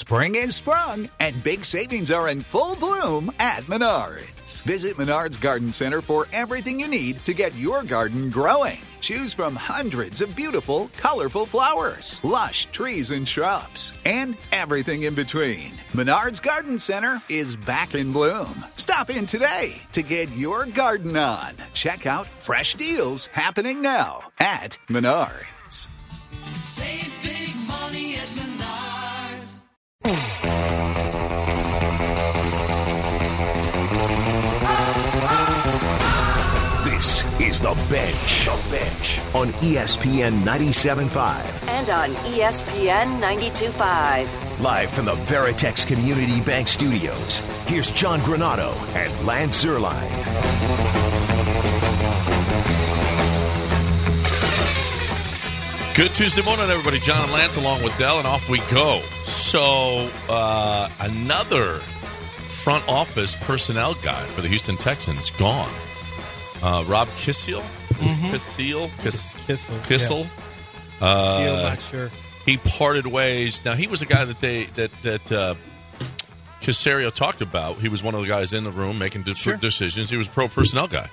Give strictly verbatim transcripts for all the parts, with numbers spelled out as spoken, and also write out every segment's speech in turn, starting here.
Spring is sprung, and big savings are in full bloom at Menards. Visit Menards Garden Center for everything you need to get your garden growing. Choose from hundreds of beautiful, colorful flowers, lush trees and shrubs, and everything in between. Menards Garden Center is back in bloom. Stop in today to get your garden on. Check out fresh deals happening now at Menards. Save big money at Menards. This is The Bench. The Bench on E S P N ninety-seven point five. And on E S P N ninety-two point five. Live from the Veritex Community Bank Studios, here's John Granato and Lance Zierlein. Good Tuesday morning, everybody. John and Lance along with Dell, and off we go. So, uh, another front office personnel guy for the Houston Texans gone. Uh, Rob Kissel? Mm-hmm. Kissel? Kiss, Kissel. Kissel? Yeah. Uh, Kissel, not sure. He parted ways. Now, he was a guy that they that that uh, Caserio talked about. He was one of the guys in the room making de- Sure. decisions. He was a pro personnel guy.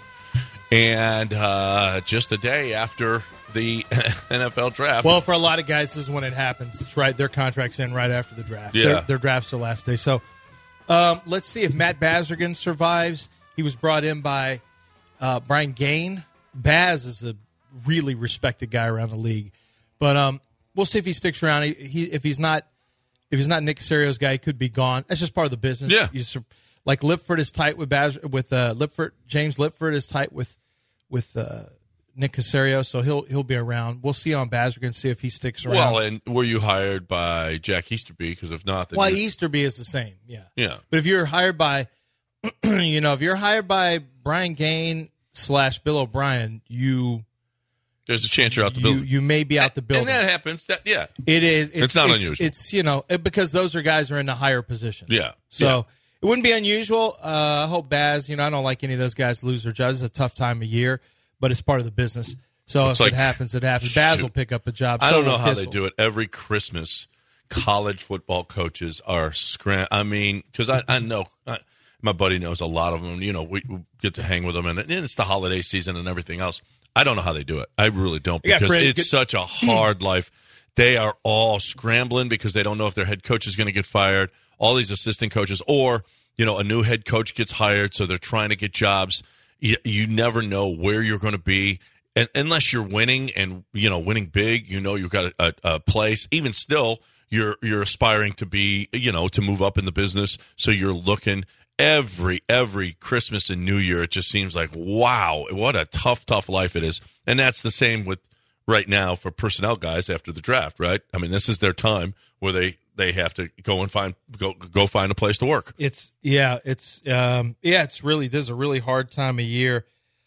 And uh, just a day after the N F L draft. Well, for a lot of guys, this is when it happens. It's right; their contracts end right after the draft. Yeah. their, their drafts are last day. So, um, let's see if Matt Bazergan survives. He was brought in by uh, Brian Gaine. Baz is a really respected guy around the league, but um, we'll see if he sticks around. He, he if he's not if he's not Nick Caserio's guy, he could be gone. That's just part of the business. Yeah, you, like Lipford is tight with Baz with uh, Lipford. James Lipford is tight with with. Uh, Nick Caserio, so he'll he'll be around. We'll see on Bazergan, see if he sticks around. Well, and were you hired by Jack Easterby? Because if not, then well, you're- Easterby is the same, yeah, yeah. But if you're hired by, you know, if you're hired by Brian Gaine slash Bill O'Brien, you There's a chance you're out the you, building. you may be out the building, And that happens. That, yeah, it is. It's, It's not it's, unusual. It's you know it, because those are guys who are in the higher positions. Yeah, so yeah. it wouldn't be unusual. Uh, I hope Baz. You know, I don't like any of those guys to lose their jobs. It's a tough time of year, but it's part of the business. So It's if like- it happens, it happens. Baz will pick up a job. I So don't know will how they Kissel. do it. Every Christmas, college football coaches are scram. I mean, because I, I know I, my buddy knows a lot of them. You know, we, we get to hang with them, and, and it's the holiday season and everything else. I don't know how they do it. I really don't, You got because Fred- it's good- such a hard life. They are all scrambling because they don't know if their head coach is going to get fired. All these assistant coaches, or you know, a new head coach gets hired, so they're trying to get jobs. You, you never know where you're going to be. And unless you're winning and, you know, winning big, you know, you've got a, a, a place. Even still, you're you're aspiring to be, you know, to move up in the business. So you're looking every every Christmas and New Year. It just seems like, wow, what a tough, tough life it is. And that's the same with right now for personnel guys after the draft, right? I mean, this is their time where they, they have to go and find go go find a place to work. It's yeah, it's um, yeah, it's really this is a really hard time of year.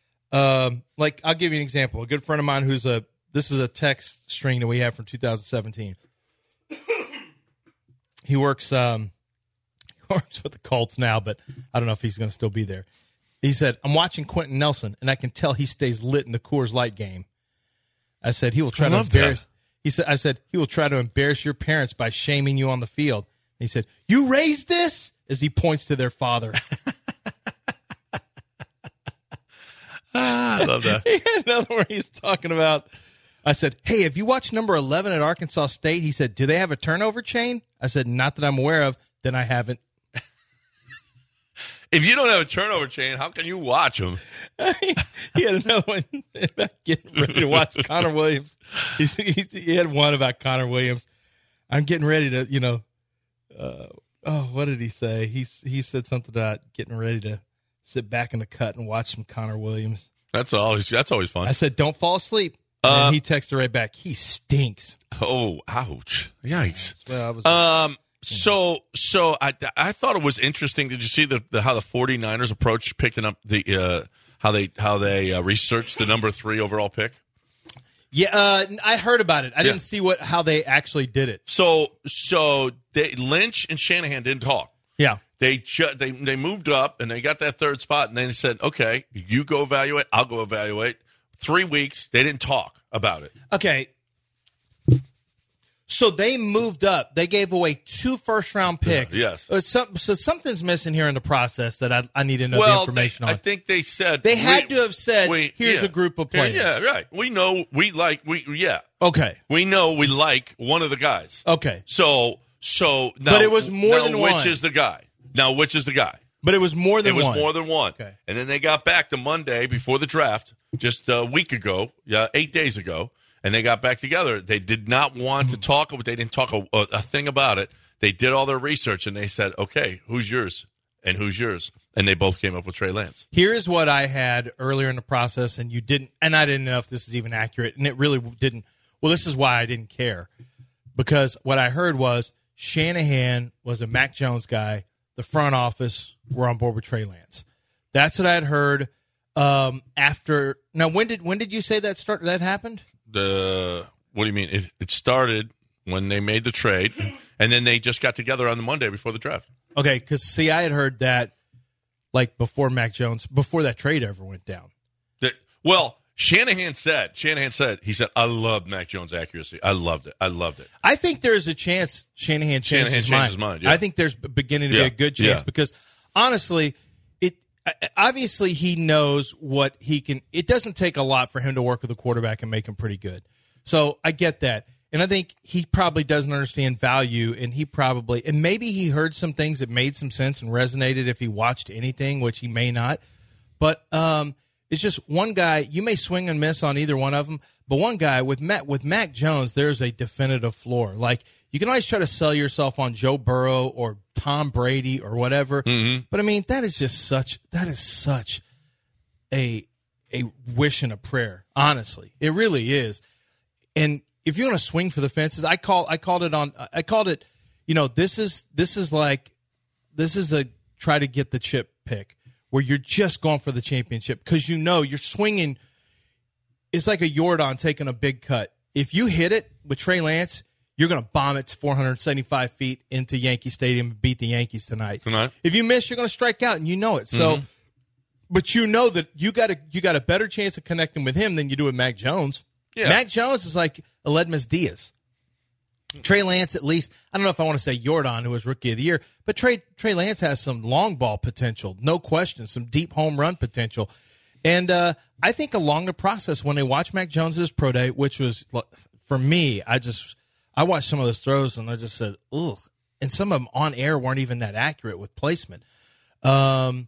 Um, like I'll give you an example. A good friend of mine who's a this is a text string that we have from two thousand seventeen. He works um, he works with the Colts now, but I don't know if he's going to still be there. He said, "I'm watching Quentin Nelson, and I can tell he stays lit in the Coors Light game." I said, "He will try I to love that. embarrass." He said, "I said he will try to embarrass your parents by shaming you on the field." And he said, "You raised this?" As he points to their father. I love that. He had another where he's talking about. I said, "Hey, have you watched number eleven at Arkansas State?" He said, "Do they have a turnover chain?" I said, "Not that I'm aware of." Then I haven't. If you don't have a turnover chain, how can you watch them? He had another one about getting ready to watch Connor Williams. He, he, he had one about Connor Williams. I'm getting ready to, you know, uh, oh, what did he say? He he said something about getting ready to sit back in the cut and watch some Connor Williams. That's always that's always fun. I said, "Don't fall asleep." Uh, and he texted right back, "He stinks." Oh, ouch! Yikes! Well, I was. Um. So, so I, I thought it was interesting. Did you see the, the how the 49ers approached picking up the uh, how they how they uh, researched the number three overall pick? Yeah, uh, I heard about it. I Yeah. didn't see what how they actually did it. So, so they, Lynch and Shanahan didn't talk. Yeah. They ju- they they moved up and they got that third spot, and then they said, "Okay, you go evaluate. I'll go evaluate." Three weeks. They didn't talk about it. Okay. So they moved up. They gave away two first-round picks. Yeah, yes. Uh, some, so something's missing here in the process that I, I need to know well, the information they, on. I think they said they had we, to have said, we, here's yeah. a group of players. Yeah, yeah, right. We know we like we yeah. Okay. We know we like one of the guys. Okay. So so now, But it was more now than which one. is the guy? Now which is the guy? But it was more than it was one. more than one. Okay. And then they got back to Monday before the draft, just a week ago, yeah, eight days ago, and they got back together. They did not want to talk. They didn't talk a, a, a thing about it. They did all their research, and they said, okay, who's yours and who's yours? And they both came up with Trey Lance. Here's what I had earlier in the process, and you didn't, and I didn't know if this is even accurate, and it really didn't. Well, this is why I didn't care, because what I heard was Shanahan was a Mac Jones guy. The front office were on board with Trey Lance. That's what I had heard. Um, after now, when did when did you say that start? That happened? The what do you mean? It, it started when they made the trade, and then they just got together on the Monday before the draft. Okay, because see, I had heard that like before Mac Jones, before that trade ever went down. The, well, Shanahan said, Shanahan said, he said, I loved Mac Jones' accuracy. I loved it. I loved it. I think there's a chance Shanahan changed Shanahan his changed mind. his mind, yeah. I think there's beginning to Yeah, be a good chance yeah. because honestly, it obviously he knows what he can. It doesn't take a lot for him to work with a quarterback and make him pretty good. So I get that. And I think he probably doesn't understand value, and he probably, and maybe he heard some things that made some sense and resonated if he watched anything, which he may not. But um, it's just one guy. You may swing and miss on either one of them, but one guy with Matt with Mac Jones, there's a definitive floor. Like you can always try to sell yourself on Joe Burrow or Tom Brady or whatever, Mm-hmm. but I mean that is just such that is such a a wish and a prayer. Honestly, it really is. And if you're going to swing for the fences, I call I called it on I called it. You know, this is this is like this is a try to get the chip pick where you're just going for the championship because you know you're swinging. It's like a Jordan taking a big cut. If you hit it with Trey Lance, you're going to bomb it to four hundred seventy-five feet into Yankee Stadium and beat the Yankees tonight. Tonight. If you miss, you're going to strike out, and you know it. So, Mm-hmm. but you know that you got a you got a better chance of connecting with him than you do with Mac Jones. Yeah. Mac Jones is like Aledmus Diaz. Trey Lance, at least, I don't know if I want to say Jordan, who was Rookie of the Year, but Trey Trey Lance has some long ball potential, no question, some deep home run potential. And uh, I think along the process, when they watched Mac Jones's pro day, which was, for me, I just, I watched some of those throws and I just said, ugh. And some of them on air weren't even that accurate with placement. Um,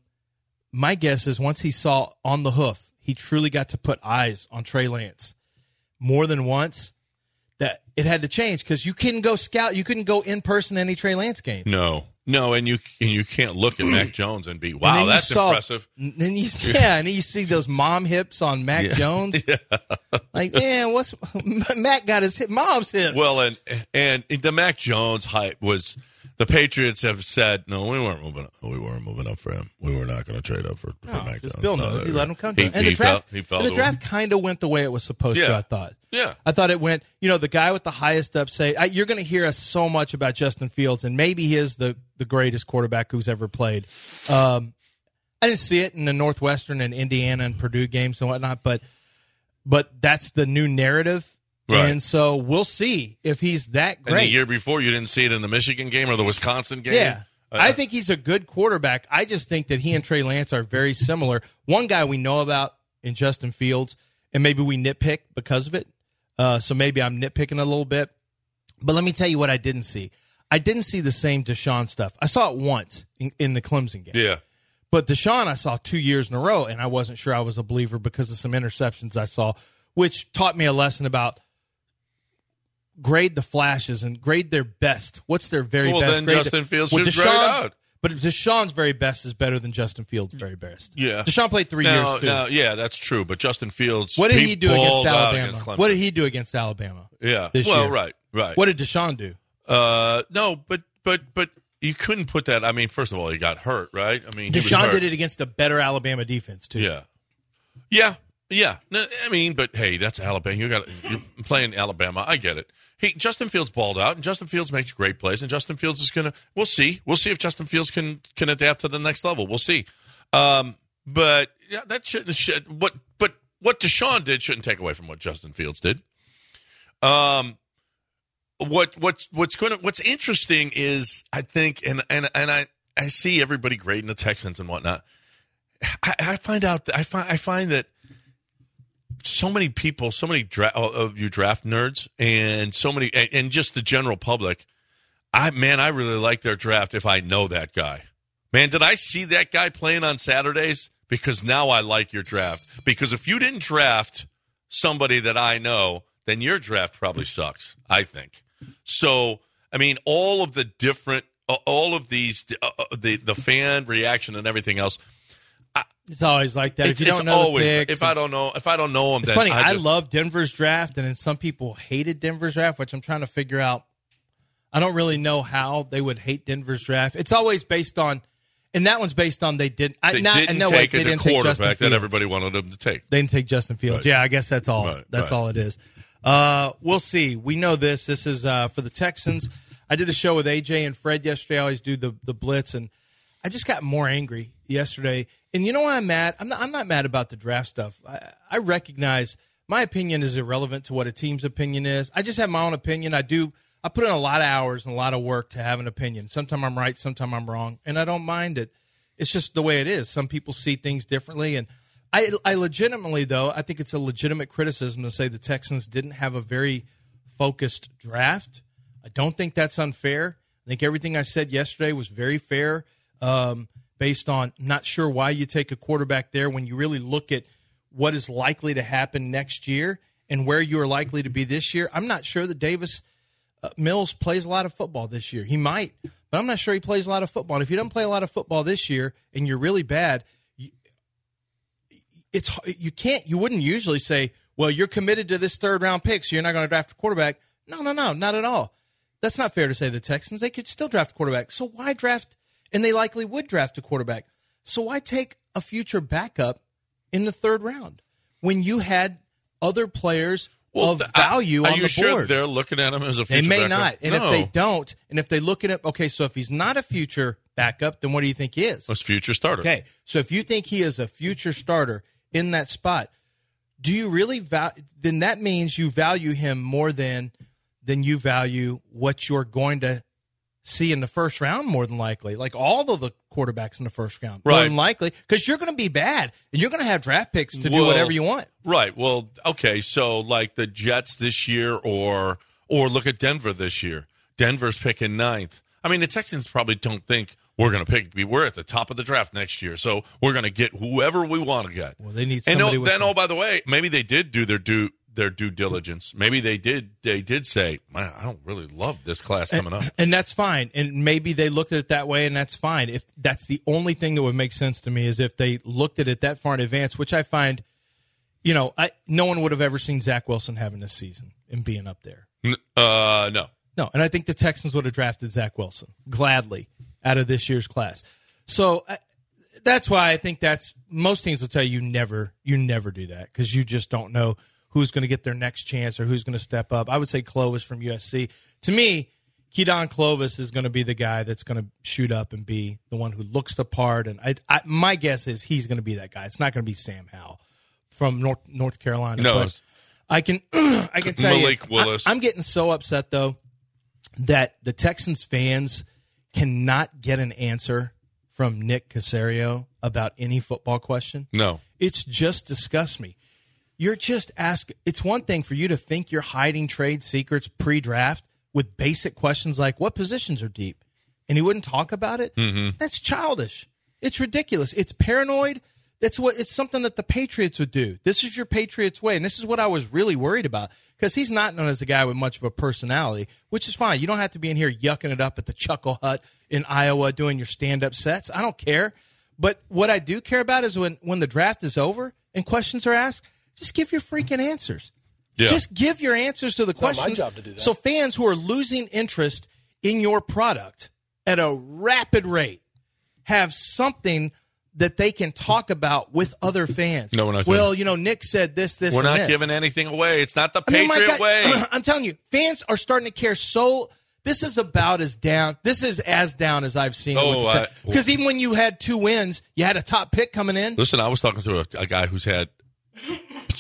my guess is once he saw on the hoof, he truly got to put eyes on Trey Lance more than once, that it had to change because you couldn't go scout, you couldn't go in person any Trey Lance game. No, no, and you and you can't look at Mac Jones and be, And wow, then you that's saw- impressive. and Then you, yeah, and then you see those mom hips on Mac Yeah. Jones. Like, yeah, what's Mac got his hip, mom's hips? Well, and and the Mac Jones hype was, the Patriots have said, no, we weren't moving up. We weren't moving up for him. We were not going to trade up for, for no, Mac just Jones. Bill No, knows. he they- let him come to he, him. And he the draft, felt, he felt and the it. draft kind of went the way it was supposed to, Yeah. I thought. Yeah. I thought it went, you know, the guy with the highest upside. I, you're going to hear us so much about Justin Fields, and maybe he is the, the greatest quarterback who's ever played. Um, I didn't see it in the Northwestern and Indiana and Purdue games and whatnot, but but that's the new narrative. Right. And so we'll see if he's that And great. the year before, you didn't see it in the Michigan game or the Wisconsin game? Yeah. Uh, I think he's a good quarterback. I just think that he and Trey Lance are very similar. One guy we know about in Justin Fields, and maybe we nitpick because of it. Uh, so maybe I'm nitpicking a little bit. But let me tell you what I didn't see. I didn't see the same Deshaun stuff. I saw it once in, in the Clemson game. Yeah. But Deshaun I saw two years in a row, and I wasn't sure I was a believer because of some interceptions I saw, which taught me a lesson about grade the flashes and grade their best. What's their very Well, best? then grade Justin Fields Well, should grade Deshaun's- out. But Deshaun's very best is better than Justin Fields' very best. Yeah. Deshaun played three Now, years, too. now, yeah, that's true. But Justin Fields, What did he do against balled out Alabama? against Clemson. What did he do against Alabama? Yeah. this well, year? right, right. What did Deshaun do? Uh, no, but but but you couldn't put that. I mean, first of all, he got hurt, right? I mean, he was Deshaun hurt. did it against a better Alabama defense, too. Yeah, yeah, yeah. No, I mean, but hey, that's Alabama. You got you're playing Alabama. I get it. He Justin Fields balled out, and Justin Fields makes great plays, and Justin Fields is gonna. We'll see. We'll see if Justin Fields can can adapt to the next level. We'll see. Um, but yeah, that shouldn't. Should, what but what Deshaun did shouldn't take away from what Justin Fields did. Um. what what's what's going to what's interesting is I think and and and I I see everybody grading the Texans and whatnot. I, I find out that I find I find that so many people, so many dra- of you draft nerds, and so many and, and just the general public. I man, I really like their draft if I know that guy. Man, did I see that guy playing on Saturdays? Because now I like your draft. Because if you didn't draft somebody that I know, then your draft probably sucks, I think. So, I mean, all of the different, all of these, uh, the the fan reaction and everything else. I, it's always like that. It, if you don't know always, the picks, if I don't know, if I don't know them, it's then funny. I, I just, love Denver's draft, and then some people hated Denver's draft, which I'm trying to figure out. I don't really know how they would hate Denver's draft. It's always based on, and that one's based on they didn't. They I, not, didn't no, take wait, they the didn't take Justin quarterback Fields. that everybody wanted them to take. They didn't take Justin Fields. Right. Yeah, I guess that's all. Right, that's right. all it is. Uh, we'll see. We know this. This is uh, for the Texans. I did a show with A J and Fred yesterday. I always do the the blitz, and I just got more angry yesterday. And you know why I'm mad? I'm not. I'm not mad about the draft stuff. I, I recognize my opinion is irrelevant to what a team's opinion is. I just have my own opinion. I do. I put in a lot of hours and a lot of work to have an opinion. Sometimes I'm right, sometimes I'm wrong, and I don't mind it. It's just the way it is. Some people see things differently, and I, I legitimately, though, I think it's a legitimate criticism to say the Texans didn't have a very focused draft. I don't think that's unfair. I think everything I said yesterday was very fair, um, based on not sure why you take a quarterback there when you really look at what is likely to happen next year and where you are likely to be this year. I'm not sure that Davis uh, Mills plays a lot of football this year. He might, but I'm not sure he plays a lot of football. And if he doesn't play a lot of football this year and you're really bad, you, it's you can't. You wouldn't usually say, well, you're committed to this third round pick, so you're not going to draft a quarterback. No, no, no, not at all. That's not fair to say the Texans. They could still draft a quarterback. So why draft, and they likely would draft a quarterback. So why take a future backup in the third round when you had other players well, of value are on you the sure board? They're looking at him as a future They may backup? not. And no. if they don't, and if they look at it, okay, so if he's not a future backup, then what do you think he is? That's future starter. Okay, so if you think he is a future starter in that spot, do you really value, then that means you value him more than than you value what you're going to see in the first round, more than likely. Like all of the quarterbacks in the first round, right. more than likely, because you're going to be bad, and you're going to have draft picks to well, do whatever you want. Right. Well, okay, so like the Jets this year, or or look at Denver this year. Denver's picking ninth. I mean, the Texans probably don't think we're going to pick. We're at the top of the draft next year, so we're going to get whoever we want to get. Well, they need and somebody oh, with then, some- oh, by the way, maybe they did do their due their due diligence. Maybe they did. They did say, "Man, I don't really love this class coming and, up," and that's fine. And maybe they looked at it that way, and that's fine. If that's the only thing that would make sense to me is if they looked at it that far in advance, which I find, you know, I no one would have ever seen Zach Wilson having this season and being up there. Uh, no. No, and I think the Texans would have drafted Zach Wilson gladly out of this year's class. So I, that's why I think that's most teams will tell you, you never you never do that because you just don't know who's going to get their next chance or who's going to step up. I would say Clovis from U S C. To me, Keydon Clovis is going to be the guy that's going to shoot up and be the one who looks the part. And I, I, my guess is he's going to be that guy. It's not going to be Sam Howell from North North Carolina. No, but I can I can tell Malik you, Willis. I, I'm getting so upset though that the Texans fans cannot get an answer from Nick Caserio about any football question. No. It's just disgusts me. You're just asking. It's one thing for you to think you're hiding trade secrets pre-draft with basic questions like what positions are deep, and he wouldn't talk about it. Mm-hmm. That's childish. It's ridiculous. It's paranoid. That's what. It's something that the Patriots would do. This is your Patriots way, and this is what I was really worried about because he's not known as a guy with much of a personality, which is fine. You don't have to be in here yucking it up at the Chuckle Hut in Iowa doing your stand-up sets. I don't care. But what I do care about is when, when the draft is over and questions are asked, just give your freaking answers. Yeah. Just give your answers to the It's not questions. my job to do that. So fans who are losing interest in your product at a rapid rate have something that they can talk about with other fans. No, we're not Well, doing- you know, Nick said this, this, We're and not this. giving anything away. It's not the I mean, my Patriot God, way. I'm telling you, fans are starting to care so. This is about as down. This is as down as I've seen. Oh, I- Because even when you had two wins, you had a top pick coming in. Listen, I was talking to a, a guy who's had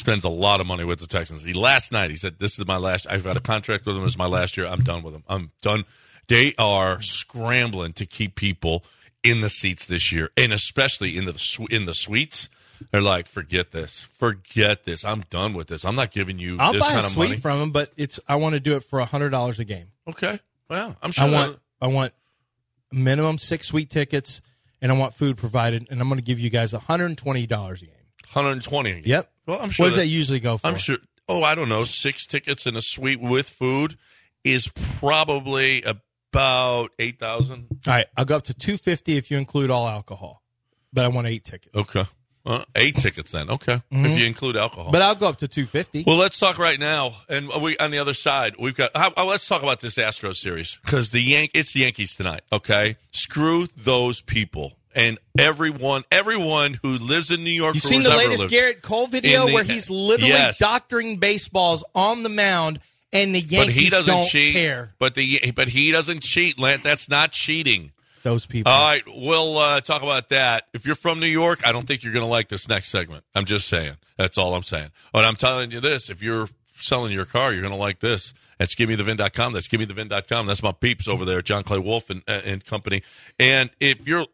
spends a lot of money with the Texans. He last night he said, "This is my last. I've got a contract with them. This is my last year. I'm done with them. I'm done." They are scrambling to keep people in the seats this year, and especially in the in the suites. They're like, "Forget this. Forget this. I'm done with this. I'm not giving you I'll this buy kind a of suite money." from them, but it's I want to do it for a hundred dollars a game. Okay. Well, I'm sure. I want I want minimum six suite tickets, and I want food provided, and I'm going to give you guys one hundred twenty dollars a game. one hundred twenty. Yep. Well, I'm sure. What does that, that usually go for? I'm sure. Oh, I don't know. Six tickets in a suite with food is probably about eight thousand. All right, I'll go up to two fifty if you include all alcohol, but I want eight tickets. Okay. Well, eight tickets then. Okay. Mm-hmm. If you include alcohol. But I'll go up to two fifty. Well, let's talk right now, and we on the other side we've got. How, oh, let's talk about this Astros series because the Yank it's the Yankees tonight. Okay, screw those people and everyone, everyone who lives in New York. You who seen has the ever latest lived Garrett Cole video in the- where he's literally Yes. doctoring baseballs on the mound, and the Yankees But he doesn't don't cheat. care. But the but he doesn't cheat, Lance. That's not cheating. Those people. All right, we'll uh, talk about that. If you're from New York, I don't think you're going to like this next segment. I'm just saying. That's all I'm saying. But I'm telling you this: if you're selling your car, you're going to like this. That's give me the vin dot com. That's give me the vin dot com. That's my peeps over there, John Clay Wolf and, uh, and company. And if you're,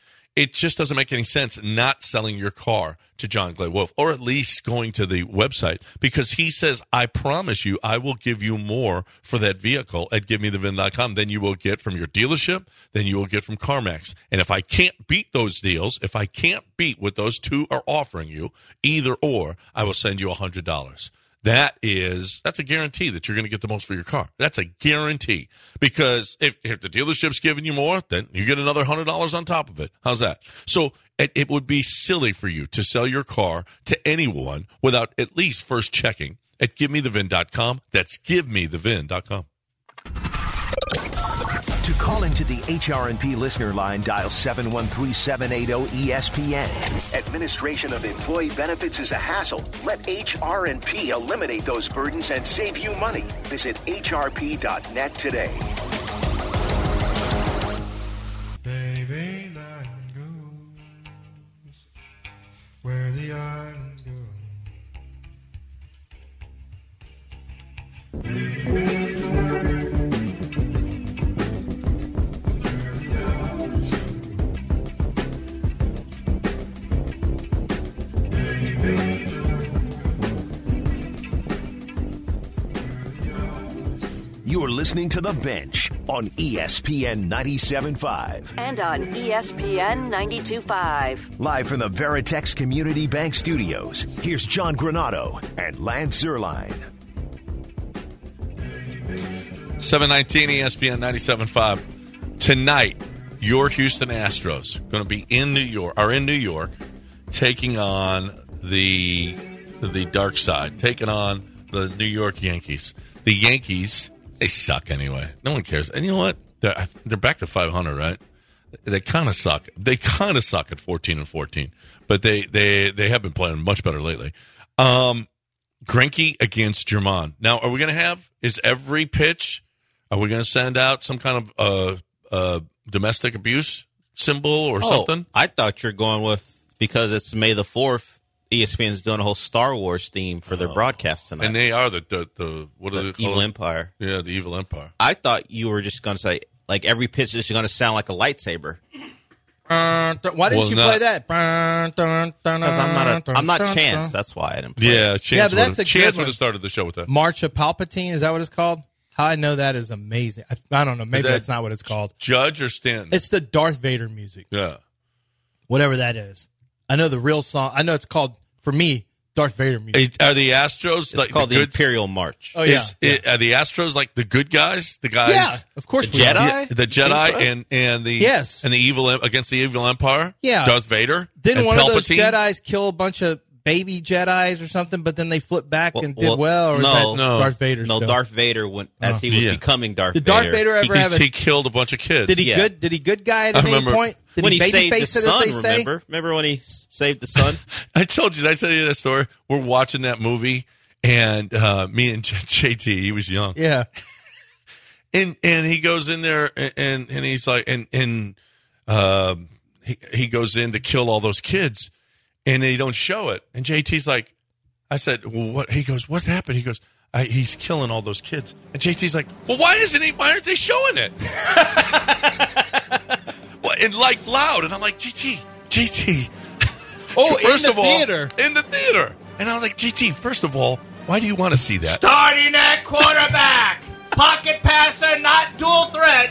it just doesn't make any sense not selling your car to John Clay Wolf, or at least going to the website, because he says, I promise you, I will give you more for that vehicle at give me the vin dot com than you will get from your dealership, than you will get from CarMax. And if I can't beat those deals, if I can't beat what those two are offering you, either or, I will send you one hundred dollars. That is, that's a guarantee that you're going to get the most for your car. That's a guarantee. Because if, if the dealership's giving you more, then you get another one hundred dollars on top of it. How's that? So it, it would be silly for you to sell your car to anyone without at least first checking at give me the vin dot com. That's give me the vin dot com. To call into the H R and P listener line, dial seven one three, seven eight zero, E S P N. Administration of employee benefits is a hassle. Let H R and P eliminate those burdens and save you money. Visit H R P dot net today. Baby, line goes where the island goes. You're listening to The Bench on E S P N ninety-seven point five. And on E S P N ninety-two point five. Live from the Veritex Community Bank Studios, here's John Granado and Lance Zierlein. seven nineteen E S P N ninety-seven point five. Tonight, your Houston Astros going to be in New York, are in New York, taking on the the dark side, taking on the New York Yankees. The Yankees, they suck anyway. No one cares. And you know what? They're, they're back to five hundred, right? They kind of suck. They kind of suck at fourteen and fourteen, but they they they have been playing much better lately. Um, Greinke against German. Now, are we going to have? Is every pitch? Are we going to send out some kind of uh, uh, domestic abuse symbol or oh, something? I thought you're going with, because it's May the fourth, E S P N's doing a whole Star Wars theme for their oh. broadcast tonight. And they are the, the, the what are the they called? Evil Empire. Yeah, the Evil Empire. I thought you were just going to say, like, every pitch is going to sound like a lightsaber. Uh, th- why didn't well, you not, play that? Because I'm not, a, I'm not Chance. That's why I didn't play Yeah, it. Chance, yeah, but that's a Chance good would have started the show with that. March of Palpatine, is that what it's called? How I know that is amazing. I, I don't know. Maybe that that's not what it's called. Judge or Stanton? It's the Darth Vader music. Yeah. Whatever that is. I know the real song. I know it's called, for me, Darth Vader music. Are the Astros It's like called the, the good, Imperial March. Oh, yeah. Is, yeah. It, are the Astros like the good guys? The guys? Yeah, of course The we Jedi? are. Yeah, the Jedi so? and, and the Yes. and the evil against the evil empire. Yeah. Darth Vader. Didn't and one Palpatine? of those Jedis kill a bunch of baby Jedis or something, but then they flipped back Well, and did well, well? Or no. is that No. Darth Vader No, still? Darth Vader, went, as he was Yeah. becoming Darth Did Vader. Darth Vader ever He, have a... he killed a bunch of kids. Did he Yeah. good? Did he good guy at I any remember- point? Did when he, he baby saved the face it, sun, as they say? remember? Remember when he s- saved the sun? I told you. Did I tell you that story? We're watching that movie, and uh, me and J T, he was young, Yeah. and and he goes in there, and and, and he's like, and and um, he he goes in to kill all those kids, and they don't show it, and J T's like, I said, well, what? He goes, what happened? He goes, I, he's killing all those kids. And J T's like, well, why isn't he? Why aren't they showing it? well, and like loud. And I'm like, J T, J T. Oh, first in the of all, theater. In the theater. And I'm like, J T, first of all, why do you want to see that? Starting at quarterback, pocket passer, not dual threat,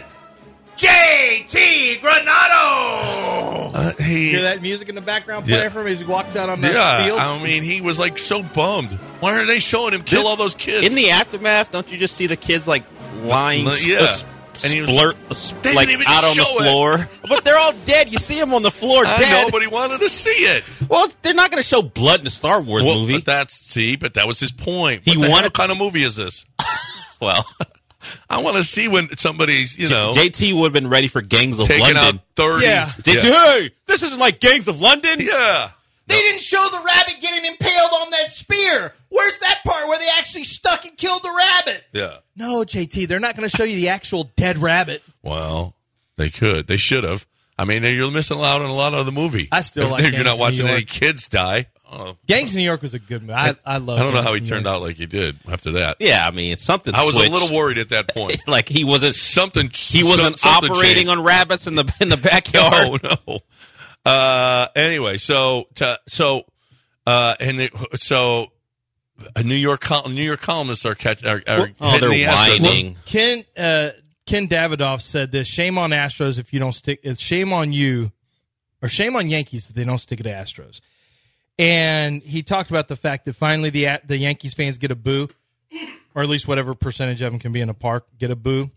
J T Granado. Uh, he, Hear that music in the background playing Yeah. for him as he walks out on the yeah, field? I mean, he was like so bummed. Why are they showing him kill Did- all those kids? In the aftermath, don't you just see the kids like lying, Yeah. s- And he was- splurt, s- They like didn't even out on the show it. floor? But they're all dead. You see them on the floor I dead. know, but he wanted to see it. Well, they're not going to show blood in a Star Wars Well, movie. but that's see, but that was his point. He What the hell wanted to kind s- of movie is this? Well, I want to see when somebody's, you know, J T would have been ready for Gangs of taking London. out thirty. Yeah. J T, hey, this isn't like Gangs of London. Yeah. They didn't show the rabbit getting impaled on that spear. Where's that part where they actually stuck and killed the rabbit? Yeah. No, J T, they're not going to show you the actual dead rabbit. Well, they could. They should have. I mean, you're missing out on a lot of the movie. I still If like You're Gangs not of watching New any York. kids die. Oh, Gangs of New York was a good movie. I, I love I don't know Gangs how of he New turned York. out like he did after that. Yeah, I mean, something I was switched. a little worried at that point. Like he wasn't Something. he wasn't something operating changed. on rabbits in the in the backyard. No, no. Uh, anyway, so to, so uh, and it, so a New York col- New York columnists are catch are, are Oh, hitting they're the Astros. whining. Ken uh, Ken Davidoff said this: "Shame on Astros if you don't stick. It's shame on you, or shame on Yankees if they don't stick it to Astros." And he talked about the fact that finally the the Yankees fans get a boo, or at least whatever percentage of them can be in a park get a boo.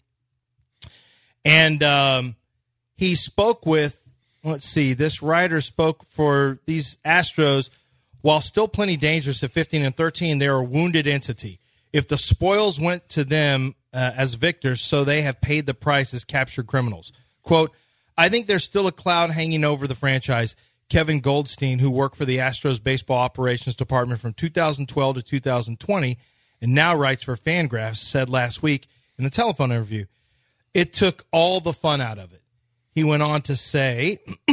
And um, he spoke with, let's see, this writer spoke for these Astros. While still plenty dangerous at fifteen and thirteen, they're a wounded entity. If the spoils went to them uh, as victors, so they have paid the price as captured criminals. Quote, I think there's still a cloud hanging over the franchise. Kevin Goldstein, who worked for the Astros baseball operations department from two thousand twelve to two thousand twenty and now writes for Fangraphs, said last week in a telephone interview, it took all the fun out of it. He went on to say,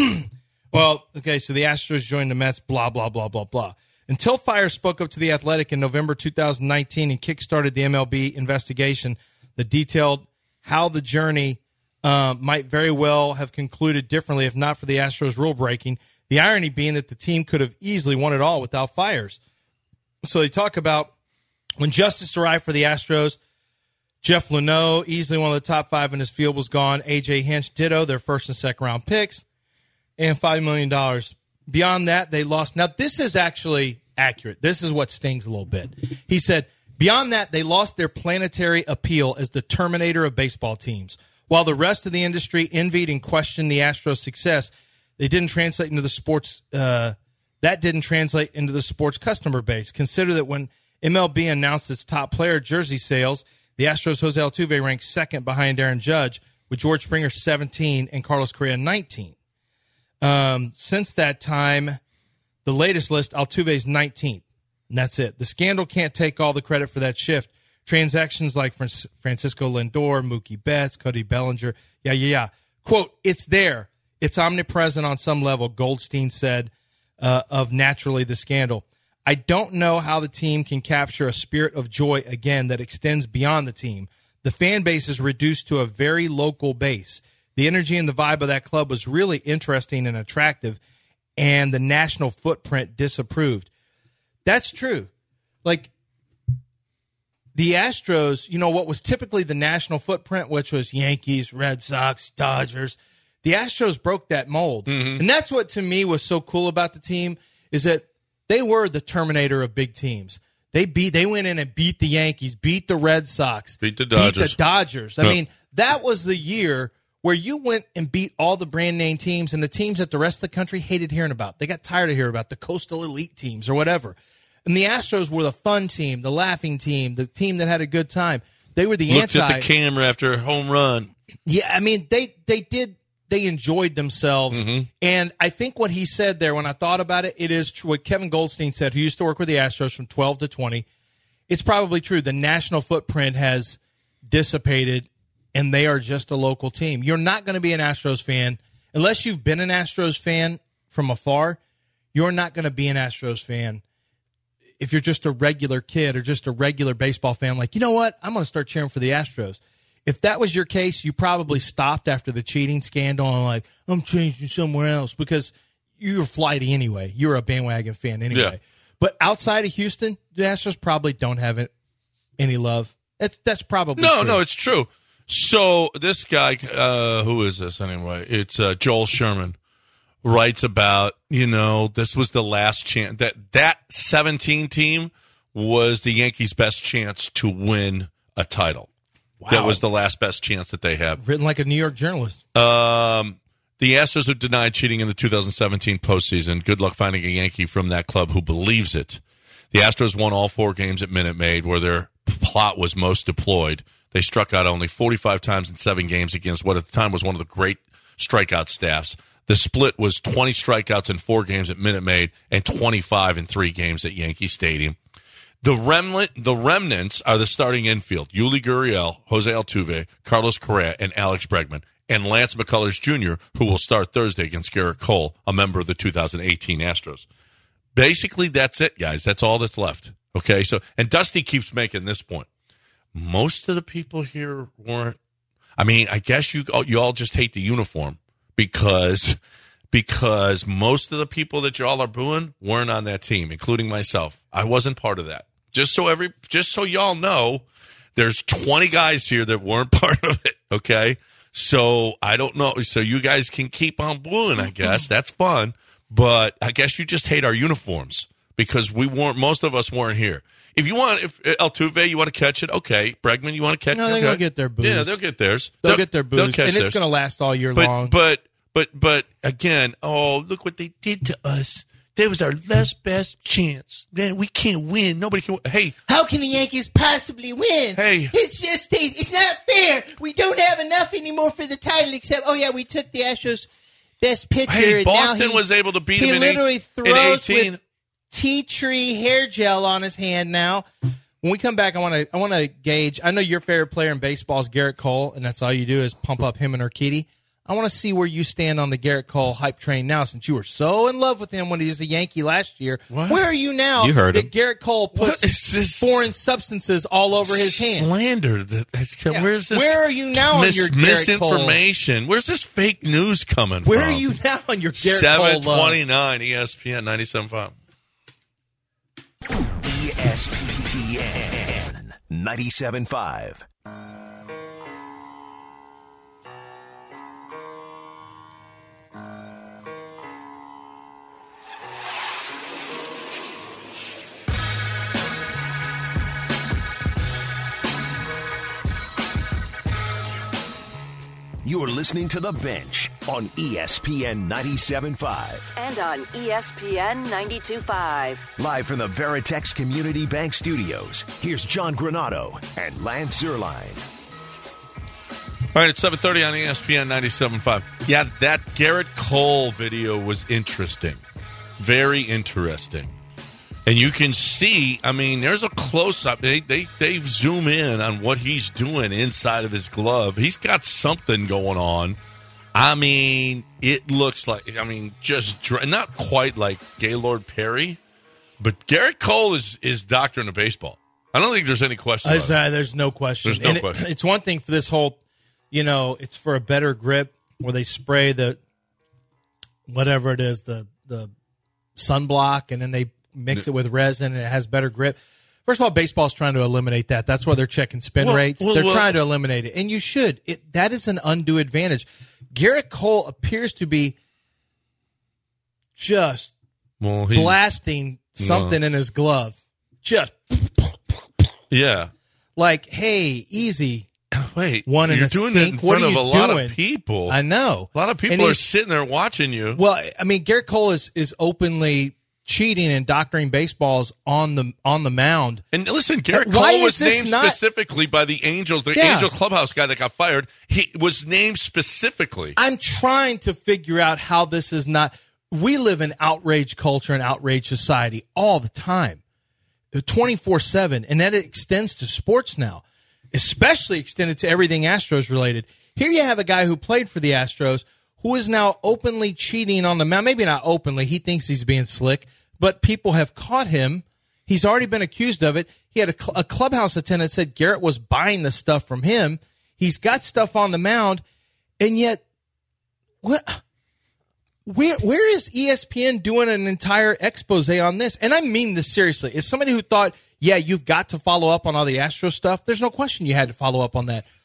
well, okay, so the Astros joined the Mets, blah, blah, blah, blah, blah. Until Fire spoke up to The Athletic in November two thousand nineteen and kickstarted the M L B investigation that detailed how the journey uh, might very well have concluded differently if not for the Astros rule breaking. The irony being that the team could have easily won it all without Fires. So they talk about when justice arrived for the Astros, Jeff Luhnow, easily one of the top five in his field, was gone. A J Hinch, ditto, their first and second round picks, and five million dollars. Beyond that, they lost. Now, this is actually accurate. This is what stings a little bit. He said, beyond that, they lost their planetary appeal as the terminator of baseball teams. While the rest of the industry envied and questioned the Astros' success, they didn't translate into the sports. Uh, that didn't translate into the sports customer base. Consider that when M L B announced its top player jersey sales, the Astros' Jose Altuve ranked second behind Aaron Judge, with George Springer seventeen and Carlos Correa nineteen. Um, since that time, the latest list, Altuve's nineteenth, and that's it. The scandal can't take all the credit for that shift. Transactions like Francisco Lindor, Mookie Betts, Cody Bellinger, yeah, yeah, yeah. Quote, it's there. It's omnipresent on some level, Goldstein said uh, of naturally the scandal. I don't know how the team can capture a spirit of joy again that extends beyond the team. The fan base is reduced to a very local base. The energy and the vibe of that club was really interesting and attractive, and the national footprint disapproved. That's true. Like, the Astros, you know, what was typically the national footprint, which was Yankees, Red Sox, Dodgers, the Astros broke that mold. Mm-hmm. And that's what, to me, was so cool about the team, is that they were the terminator of big teams. They beat. They went in and beat the Yankees, beat the Red Sox, beat the Dodgers. Beat the Dodgers. I Yep. mean, that was the year where you went and beat all the brand name teams and the teams that the rest of the country hated hearing about. They got tired of hearing about the coastal elite teams or whatever. And the Astros were the fun team, the laughing team, the team that had a good time. They were the Looked anti. at the camera after a home run. Yeah, I mean, they they did. They enjoyed themselves. Mm-hmm. And I think what he said there, when I thought about it, it is true. What Kevin Goldstein said, who used to work with the Astros from twelve to twenty, it's probably true. The national footprint has dissipated, and they are just a local team. You're not going to be an Astros fan unless you've been an Astros fan from afar. You're not going to be an Astros fan if you're just a regular kid or just a regular baseball fan, like, you know what, I'm going to start cheering for the Astros. If that was your case, you probably stopped after the cheating scandal and like, I'm changing somewhere else because you're flighty anyway. You're a bandwagon fan anyway. Yeah. But outside of Houston, the Astros probably don't have it, any love. That's that's probably no, true. no, it's true. So this guy, uh, who is this anyway? It's uh, Joel Sherman, writes about, you know, this was the last chance. That that seventeen team was the Yankees' best chance to win a title. Wow. That was the last best chance that they have. Written like a New York journalist. Um, the Astros have denied cheating in the two thousand seventeen postseason. Good luck finding a Yankee from that club who believes it. The Astros won all four games at Minute Maid, where their plot was most deployed. They struck out only forty-five times in seven games against what at the time was one of the great strikeout staffs. The split was twenty strikeouts in four games at Minute Maid and twenty-five in three games at Yankee Stadium. The remnant, the remnants are the starting infield: Yuli Gurriel, Jose Altuve, Carlos Correa, and Alex Bregman, and Lance McCullers Junior, who will start Thursday against Garrett Cole, a member of the two thousand eighteen Astros. Basically, that's it, guys. That's all that's left. Okay, so and Dusty keeps making this point. Most of the people here weren't. I mean, I guess you you all just hate the uniform because because most of the people that y'all are booing weren't on that team, including myself. I wasn't part of that. Just so every just so y'all know, there's twenty guys here that weren't part of it. Okay, so I don't know. So you guys can keep on booing. I guess that's fun, but I guess you just hate our uniforms because we weren't. Most of us weren't here. If you want, if Altuve, you want to catch it, okay. Bregman, you want to catch no, it? No, they're okay. going to get their booze. Yeah, they'll get theirs. They'll, they'll get their booze, catch and it's going to last all year but, long. But, but, but, again, oh, look what they did to us. That was our last best chance. Man, we can't win. Nobody can win. Hey. How can the Yankees possibly win? Hey. It's just, it's not fair. We don't have enough anymore for the title except, oh, yeah, we took the Astros' best pitcher. Hey, and Boston now he, was able to beat he him in, literally eight, throws in eighteen. With tea tree hair gel on his hand now. When we come back, I want to I want to gauge. I know your favorite player in baseball is Garrett Cole, and that's all you do is pump up him and Urquidy. I want to see where you stand on the Garrett Cole hype train now, since you were so in love with him when he was a Yankee last year. What? Where are you now? You heard that him. Garrett Cole puts foreign substances all over his hand. Slander. That, yeah. Where's this? Where are you now mis- on your Garrett misinformation? Cole? Where's this fake news coming Where from? are you now on your Garrett Cole love? seven twenty-nine E S P N ninety-seven point five. E S P N ninety-seven point five. You're listening to The Bench on E S P N ninety-seven point five. And on E S P N ninety-two point five. Live from the Veritex Community Bank Studios, here's John Granado and Lance Zierlein. All right, it's seven thirty on E S P N ninety-seven point five. Yeah, that Garrett Cole video was interesting. Very interesting. And you can see, I mean, there's a close-up. They, they, they zoom in on what he's doing inside of his glove. He's got something going on. I mean, it looks like, I mean, just not quite like Gaylord Perry, but Garrett Cole is, is doctoring of baseball. I don't think there's any question about Uh, it. there's no question. There's no and question. It, it's one thing for this whole, you know, it's for a better grip where they spray the, whatever it is, the the sunblock, and then they mix it with resin and it has better grip. First of all, baseball's trying to eliminate that. That's why they're checking spin Well, rates. well, they're well- trying to eliminate it. And you should. It, that is an undue advantage. Garrett Cole appears to be just Well, he- blasting something in his glove. Just Yeah. like, hey, easy. Wait, One in you're a doing stink. it in What front are of you a lot doing? of people. I know. A lot of people And are he's- sitting there watching you. Well, I mean, Garrett Cole is, is openly cheating and doctoring baseballs on the on the mound. And listen, Garrett Why Cole is was this named not- specifically by the Angels. The Yeah. Angel clubhouse guy that got fired, he was named specifically. I'm trying to figure out how this is not. We live in outrage culture and outrage society all the time, twenty-four seven, and that extends to sports now, especially extended to everything Astros related. Here you have a guy who played for the Astros who is now openly cheating on the mound. Maybe not openly. He thinks he's being slick, but people have caught him He's already been accused of it. He had a, cl- a clubhouse attendant said Garrett was buying the stuff from him. He's got stuff on the mound, and yet, what? Where where is E S P N doing an entire expose on this? And I mean this seriously. As somebody who thought, yeah, you've got to follow up on all the Astro stuff, there's no question you had to follow up on that.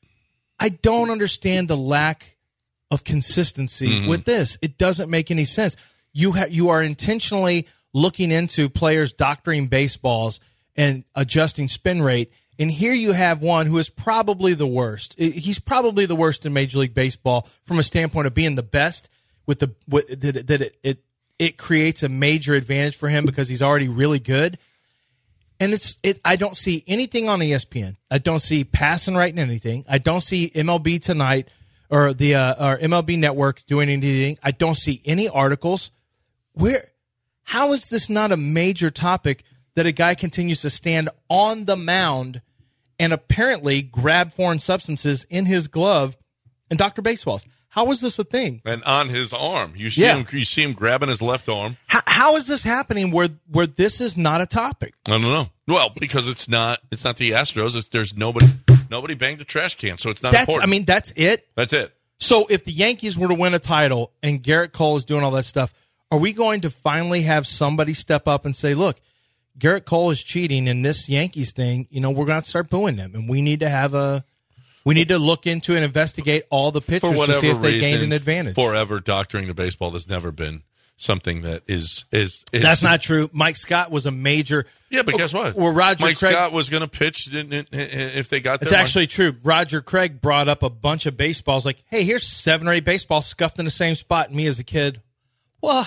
I don't understand the lack of consistency mm-hmm. with this. It doesn't make any sense. You ha- you are intentionally looking into players doctoring baseballs and adjusting spin rate, and here you have one who is probably the worst. He's probably the worst in Major League Baseball from a standpoint of being the best. With the with, that, that it, it it creates a major advantage for him because he's already really good, and it's it. I don't see anything on E S P N. I don't see Passan writing anything. I don't see M L B Tonight or the uh, or M L B Network doing anything. I don't see any articles. Where? How is this not a major topic that a guy continues to stand on the mound and apparently grab foreign substances in his glove and doctor baseballs? How is this a thing? And on his arm, you see yeah. him. You see him grabbing his left arm. How, how is this happening? Where where this is not a topic? I don't know. Well, because it's not. It's not the Astros. It's, there's nobody. Nobody banged a trash can, so it's not that's, important. I mean, that's it. That's it. So if the Yankees were to win a title and Garrett Cole is doing all that stuff, are we going to finally have somebody step up and say, "Look, Garrett Cole is cheating in this Yankees thing. You know, we're going to start booing them, and we need to have a." We need to look into and investigate all the pitchers to see if they reason, gained an advantage. Forever doctoring the baseball has never been something that is is. is That's not true. Mike Scott was a major. Yeah, but guess what? Well, Roger Mike Craig, Scott was going to pitch if they got. It's actually true. Roger Craig brought up a bunch of baseballs. Like, hey, here's seven or eight baseballs scuffed in the same spot. And me as a kid, well,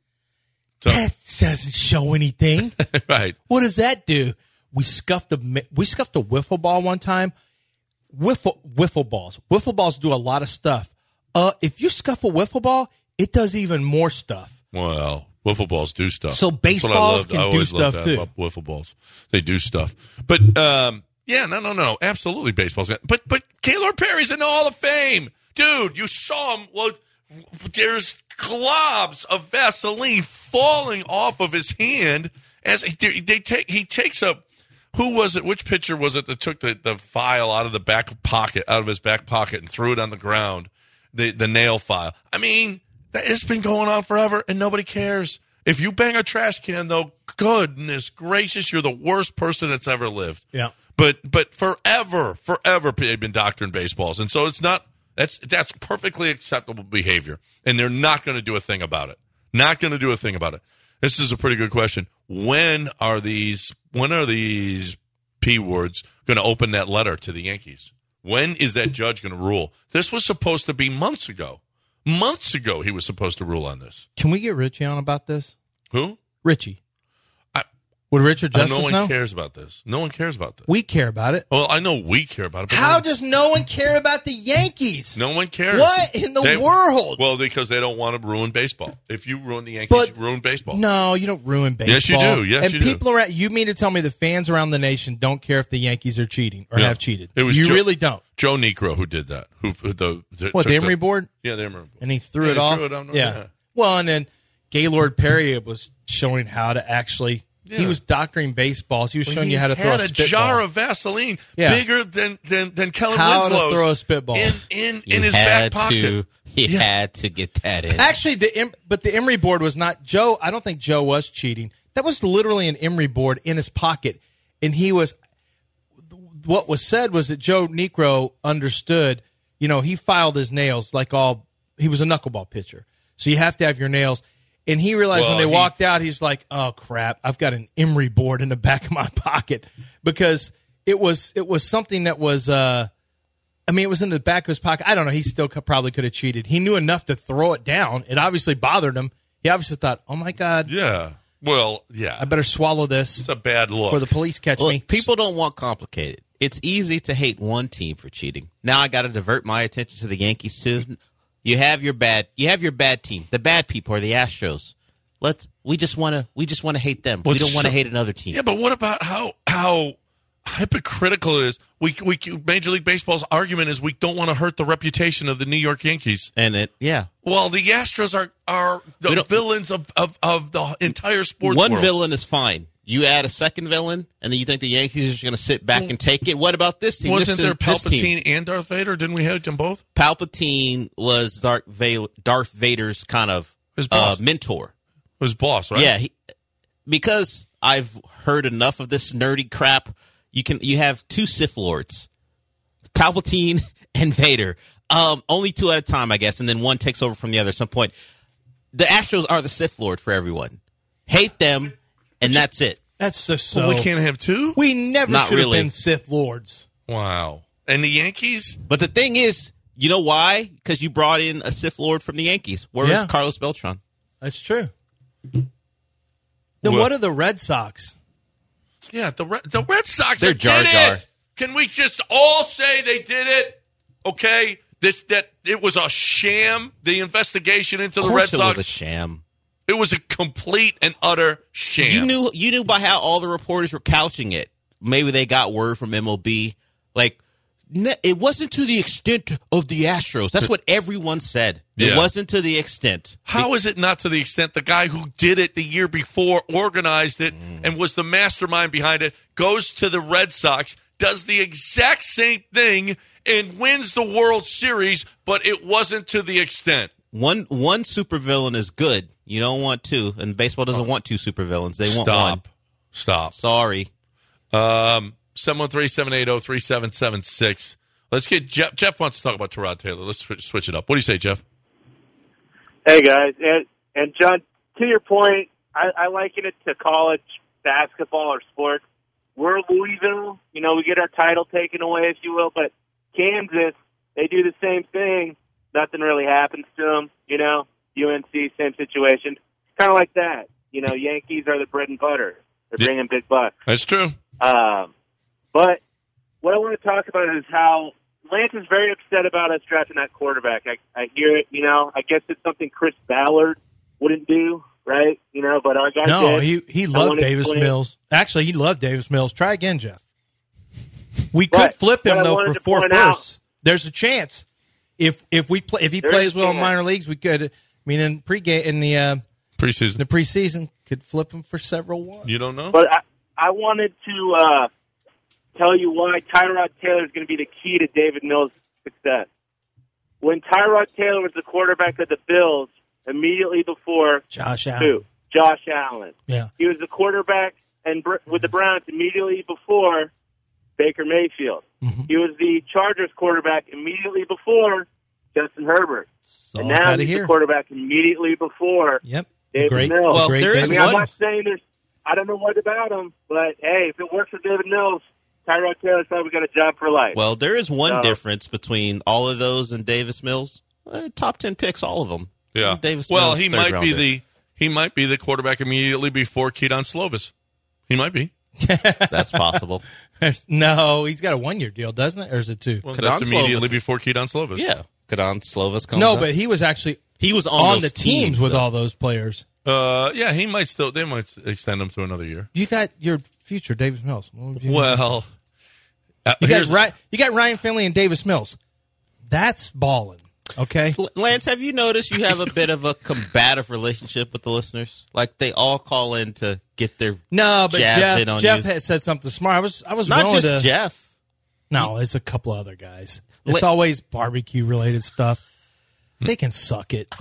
so, that doesn't show anything. Right. What does that do? We scuffed a we scuffed a wiffle ball one time. Wiffle, wiffle balls. Wiffle balls do a lot of stuff. Uh, if you scuff a wiffle ball, it does even more stuff. Well, wiffle balls do stuff. So baseballs can do stuff too. Wiffle balls, they do stuff. But um, yeah, no, no, no, absolutely, baseballs. But but Gaylord Perry's in the Hall of Fame, dude. You saw him. Well, there's globs of Vaseline falling off of his hand as they, they take. He takes a. Who was it? Which pitcher was it that took the, the file out of the back pocket, out of his back pocket, and threw it on the ground? The the nail file. I mean, that, it's been going on forever, and nobody cares. If you bang a trash can, though, goodness gracious, you're the worst person that's ever lived. Yeah. But but forever, forever, they've been doctoring baseballs, and so it's not. That's that's perfectly acceptable behavior, and they're not going to do a thing about it. Not going to do a thing about it. This is a pretty good question. When are these? When are these P words going to open that letter to the Yankees? When is that judge going to rule? This was supposed to be months ago. Months ago, he was supposed to rule on this. Can we get Richie on about this? Who? Richie. I, Would Richard Justice know? No one know? cares about this. No one cares about this. We care about it. Well, I know we care about it. But How no, does no one care about the Yankees? No one cares. What in the they, world? Well, because they don't want to ruin baseball. If you ruin the Yankees, But, you ruin baseball. No, you don't ruin baseball. Yes, you do. Yes, and you people do. around, you mean to tell me the fans around the nation don't care if the Yankees are cheating or Yeah. have cheated? It was you Joe, really don't. Joe Negro who did that. Who, who the, the What, took the Emery board? Yeah, the Emery board. And he threw Yeah, it he off? threw it on- yeah. yeah. Well, and then Gaylord Perry was showing how to actually. Yeah. He was doctoring baseballs. He was Well, showing he you how to throw had a a spitball. jar of Vaseline Yeah. bigger than than than Kellen How to Winslow's throw a spitball. in in, You in his had back pocket. To, he Yeah. had to get that in. Actually, the Em- but the Emery board was not Joe. I don't think Joe was cheating. That was literally an Emery board in his pocket, and he was. What was said was that Joe Negro understood. You know, he filed his nails like all. He was a knuckleball pitcher, so you have to have your nails. And he realized Well, when they he- walked out, he's like, "Oh crap! I've got an Emery board in the back of my pocket," because it was it was something that was. Uh, I mean, it was in the back of his pocket. I don't know. He still co- probably could have cheated. He knew enough to throw it down. It obviously bothered him. He obviously thought, "Oh my god, Yeah. Well, yeah. I better swallow this It's a bad look. before the police catch Well, me." people don't want complicated. It's easy to hate one team for cheating. Now I got to divert my attention to the Yankees too. You have your bad. You have your bad team. The bad people are the Astros. Let's. We just want to. We just want to hate them. Well, we don't want to so- hate another team. Yeah, but what about how how hypocritical it is? We we Major League Baseball's argument is we don't want to hurt the reputation of the New York Yankees. And it. Yeah. Well, the Astros are are We the don't- villains of, of, of the entire sports One world. villain is fine. You add a second villain, and then you think the Yankees are just going to sit back and take it. What about this team? Wasn't This there is- this team. Palpatine and Darth Vader? Didn't we have them both? Palpatine was Darth, Va- Darth Vader's kind of His uh, boss. mentor. His boss, right? Yeah, he, because I've heard enough of this nerdy crap. You can you have two Sith Lords, Palpatine and Vader. Um, only two at a time, I guess, and then one takes over from the other at some point. The Astros are the Sith Lord for everyone. Hate them, and that's it. That's just so. Well, we can't have two? We never Not should really. have been Sith Lords. Wow. And the Yankees? But the thing is, you know why? Because you brought in a Sith Lord from the Yankees. Where Yeah. was Carlos Beltran? That's true. Then Well- what are the Red Sox? Yeah, the Red, the Red Sox They're did Jar Jar. it. Can we just all say they did it? Okay? This that it was a sham, the investigation into Of the Red course it Sox. was a sham. It was a complete and utter sham. You knew you knew by how all the reporters were couching it. Maybe they got word from M L B. Like, ne- it wasn't to the extent of the Astros. That's what everyone said. It Yeah. wasn't to the extent. How is it not to the extent the guy who did it the year before, organized it, Mm. and was the mastermind behind it, goes to the Red Sox, does the exact same thing, and wins the World Series, but it wasn't to the extent. One one supervillain is good. You don't want two, and baseball doesn't want two supervillains. They want Stop. one. Stop. Sorry. Um, seven one three, seven eight zero, three seven seven six. Let's get Jeff. Jeff wants to talk about Tyrod Taylor. Let's switch, switch it up. What do you say, Jeff? Hey, guys. And, and John, to your point, I, I liken it to college basketball or sports. We're Louisville. You know, we get our title taken away, if you will, but Kansas, they do the same thing. Nothing really happens to them, you know. U N C, same situation. Kind of like that. You know, Yankees are the bread and butter. They're Yeah. bringing big bucks. That's true. Um, but what I want to talk about is how Lance is very upset about us drafting that quarterback. I, I hear it, you know. I guess it's something Chris Ballard wouldn't do, right? You know, but our guy No, did. he he I loved wanna Davis explain- Mills. Actually, he loved Davis Mills. Try again, Jeff. We could Right. flip him What I though wanted for to four point out- firsts. There's a chance if if we play if he There plays is a well in chance. minor leagues, we could. I mean, in pregame in the uh, Preseason. the preseason, could flip him for several ones. You don't know? But I, I wanted to uh, tell you why Tyrod Taylor is going to be the key to David Mills' success. When Tyrod Taylor was the quarterback of the Bills, immediately before Josh Allen. who? Josh Allen. Yeah. He was the quarterback and Br- with the Browns immediately before Baker Mayfield. Mm-hmm. He was the Chargers quarterback immediately before Justin Herbert. So and I now gotta he's hear. the quarterback immediately before Yep. David Great. Mills. Well, great there is I David mean, I'm one- not saying there's. I don't know what about him, but hey, if it works for David Mills, Tyrod Taylor's probably got a job for life. Well, there is one So- difference between all of those and Davis Mills. Uh, top ten picks, all of them. Yeah. Davis well, Mills, he third might be rounder. the he might be the quarterback immediately before Keaton Slovis. He might be. That's possible. There's- no, he's got a one year deal, doesn't it? Or is it two? Well, Keaton that's immediately Slovis. before Keaton Slovis. Yeah. Kadon Slovis comes no, up. but he was actually he was on, on those the teams, with though. all those players. Uh, yeah, he might still. They might extend him to another year. You got your future Davis Mills. What would you- Well, uh, you got here's- Ryan, you got Ryan Finley and Davis Mills. That's balling. Okay. L- Lance, have you noticed you have a bit of a combative relationship with the listeners? Like they all call in to get their No, but jabs Jeff in on Jeff you. had said something smart. I was I was Not willing just to. Jeff. No, it's a couple other guys. It's Wait- always barbecue related stuff. They can suck it.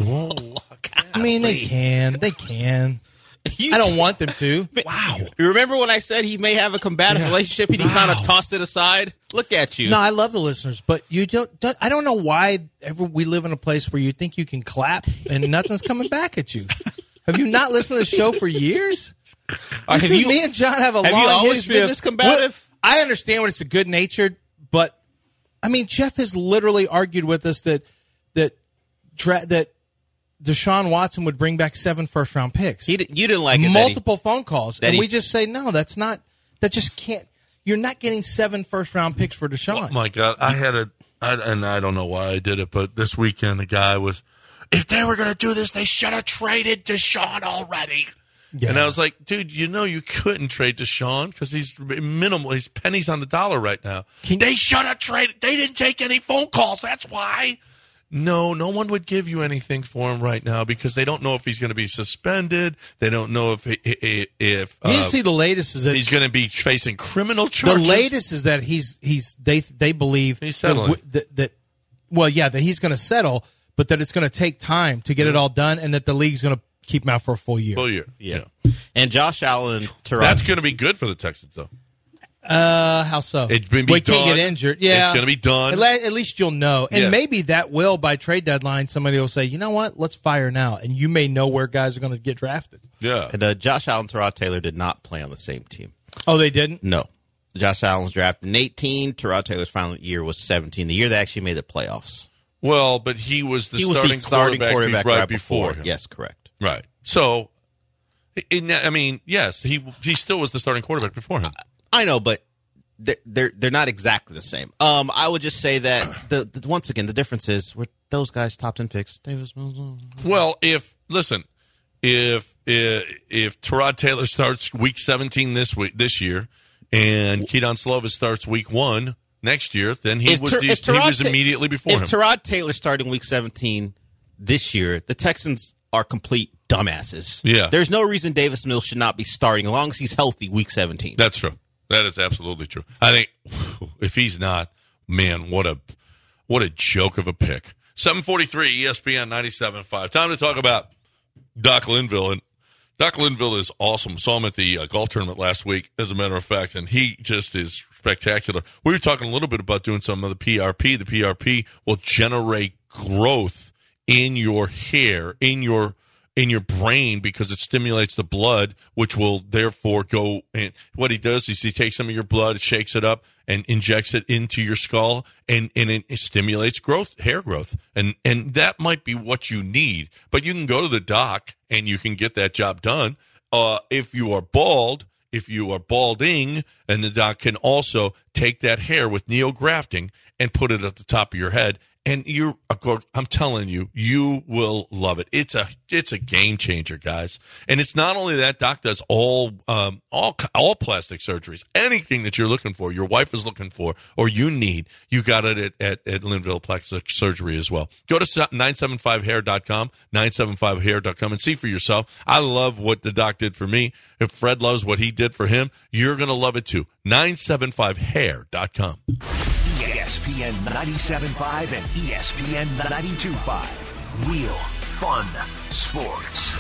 I mean, they can. They can. You I don't want them to. Wow. You remember when I said he may have a combative Yeah. relationship and he Wow. kind of tossed it aside? Look at you. No, I love the listeners, but you don't, don't. I don't know why ever we live in a place where you think you can clap and nothing's coming back at you. Have you not listened to the show for years? have This is- you- me and John have a have long you always history been of- this combative? Well, I understand when it's a good natured, but I mean, Jeff has literally argued with us that that dra- that Deshaun Watson would bring back seven first round picks. He, di- you didn't like it. that he- multiple phone calls, that and he- we just say no. That's not. That just can't. You're not getting seven first round picks for Deshaun. Oh my God, I had a, I, and I don't know why I did it, but this weekend the guy was, if they were going to do this, they should have traded Deshaun already. Yeah. And I was like, dude, you know you couldn't trade Deshaun because he's minimal. He's pennies on the dollar right now. Can- they should have traded. They didn't take any phone calls. That's why. No, no one would give you anything for him right now because they don't know if he's going to be suspended. They don't know if if, if uh, you see the latest is that he's going to be facing criminal charges. The latest is that he's he's they they believe he's settling. That, that, that well, yeah, that he's going to settle, but that it's going to take time to get it all done, and that the league's going to keep him out for a full year. Full year, yeah. yeah. And Josh Allen and Tyrod. That's going to be good for the Texans, though. Uh, how so? It's been we done. can't get injured. Yeah, it's going to be done. At, la- at least you'll know, and Yeah. maybe that will by trade deadline. Somebody will say, you know what? Let's fire now, and you may know where guys are going to get drafted. Yeah. And uh, Josh Allen and Tyrod Taylor did not play on the same team. Oh, they didn't? No. Josh Allen was drafted in eighteen. Tyrod Taylor's final year was seventeen. The year they actually made the playoffs. Well, but he was the he was starting, the starting quarterback, quarterback, right, right before, before. him. Yes, correct. Right. So, it, I mean, yes, he he still was the starting quarterback before him. I know, but they're they're, they're not exactly the same. Um, I would just say that the, the once again the difference is with those guys top ten picks. Davis. Well, if listen, if if, if Tyrod Taylor starts week seventeen this week this year, and Keaton Slovis starts week one next year, then he If was Ty- the, if he Tyrod was Ta- immediately before if him. Tyrod Taylor started in week seventeen this year, the Texans are complete dumbasses. Yeah. There's no reason Davis Mills should not be starting as long as he's healthy week seventeen. That's true. That is absolutely true. I think if he's not, man, what a what a joke of a pick. seven forty-three E S P N ninety-seven point five. Time to talk about Doc Linville. And Doc Linville is awesome. Saw him at the uh, golf tournament last week, as a matter of fact, and he just is spectacular. We were talking a little bit about doing some of the P R P. The P R P will generate growth in your hair, in your in your brain, because it stimulates the blood, which will therefore go. And what he does is he takes some of your blood, shakes it up, and injects it into your skull, and, and it, it stimulates growth, hair growth. And and that might be what you need. But you can go to the doc and you can get that job done. Uh, if you are bald, if you are balding, and the doc can also take that hair with neografting and put it at the top of your head. And you're, I'm telling you, you will love it. It's a, it's a game changer, guys. And it's not only that. Doc does all, um, all, all plastic surgeries. Anything that you're looking for, your wife is looking for, or you need, you got it at, at, at Linville Plastic Surgery as well. Go to nine seven five hair dot com, nine seven five hair dot com, and see for yourself. I love what the doc did for me. If Fred loves what he did for him, you're going to love it too. nine seven five hair dot com. E S P N ninety-seven point five and E S P N ninety-two point five. Real fun sports.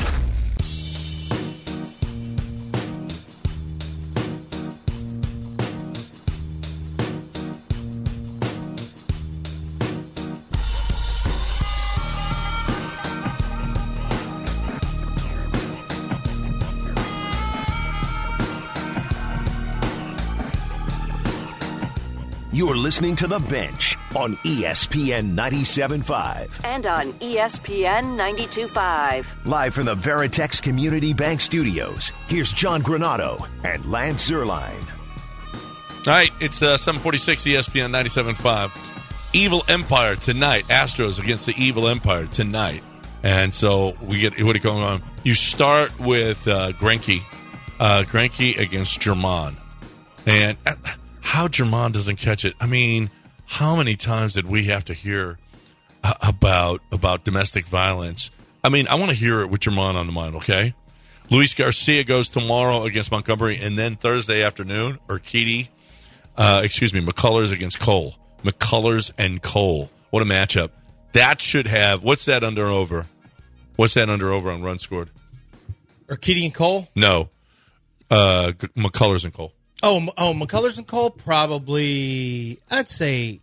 You're listening to The Bench on E S P N ninety-seven point five. And on E S P N ninety-two point five. Live from the Veritex Community Bank Studios, here's John Granado and Lance Zerline. All right, it's uh, seven forty-six E S P N ninety-seven point five. Evil Empire tonight. Astros against the Evil Empire tonight. And so we get what is going on. You start with uh, Greinke. Uh, Greinke against German. And uh, how German doesn't catch it. I mean, how many times did we have to hear uh, about about domestic violence? I mean, I want to hear it with German on the mind, okay? Luis Garcia goes tomorrow against Montgomery, and then Thursday afternoon, Urquidy, uh, excuse me, McCullers against Cole. McCullers and Cole. What a matchup. That should have, what's that under over? What's that under over on runs scored? Urquidy and Cole? No. Uh, McCullers and Cole. Oh, oh, McCullers and Cole, probably, I'd say,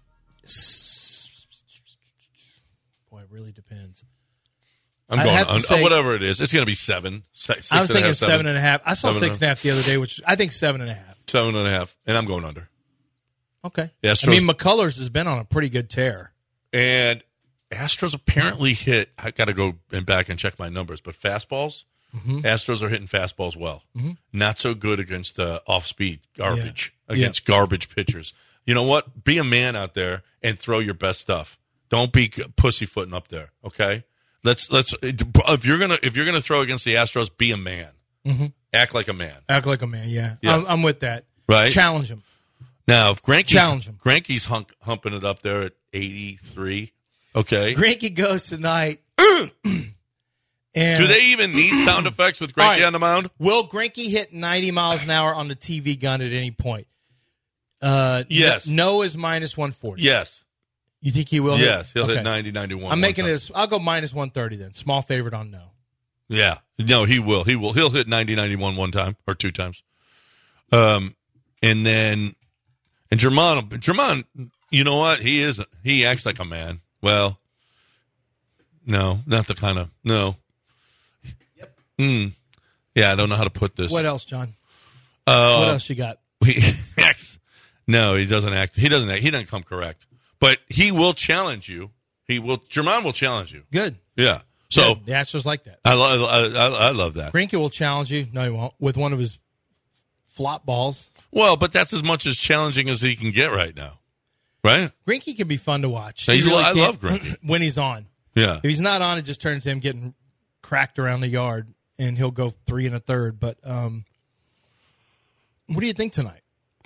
boy, it really depends. I'm I'd going have to on, say- whatever it is. It's going to be seven. Six I was and a thinking half, seven and a half. I saw Seven six and a half the other day, which I think seven and a half. Seven and a half. And I'm going under. Okay. Yeah, I mean, McCullers has been on a pretty good tear. And Astros apparently hit, I got to go and back and check my numbers, but fastballs, Mhm. Astros are hitting fastballs well. Mhm. Not so good against uh, off-speed garbage, Yeah. against garbage pitchers. You know what? Be a man out there and throw your best stuff. Don't be pussyfooting up there, okay? Let's let's if you're gonna if you're gonna throw against the Astros, be a man. Mhm. Act like a man. Act like a man, yeah. Yeah. I'm, I'm with that. Right? Challenge him. Now, if Greinke's, Challenge him. Greinke's hunk, humping it up there at eighty-three, Okay. Greinke goes tonight. And do they even need sound effects with Greinke right. on the mound? Will Greinke hit ninety miles an hour on the T V gun at any point? Uh, yes. No is minus one forty. Yes. You think he will? Yes, hit? he'll okay. hit ninety, ninety-one. I'm making it. I'll go minus one thirty then. Small favorite on no. Yeah. No, he will. He will. He'll hit ninety, ninety-one one time or two times. Um, and then, and German, German, you know what? He is. He acts like a man. Well, no, not the kind of no. Yep. Mm. Yeah, I don't know how to put this. What else, John? Uh, what else you got? No, he doesn't act. He doesn't act. He doesn't come correct. But he will challenge you. He will. German will challenge you. Good. Yeah. So Good. The Astros like that. I love. I, I, I love that. Greinke will challenge you. No, he won't. With one of his flop balls. Well, but that's as much as challenging as he can get right now, right? Greinke can be fun to watch. He's, really I can't- love Greinke when he's on. Yeah. If he's not on, it just turns to him getting cracked around the yard, and he'll go three and a third. But um, what do you think tonight?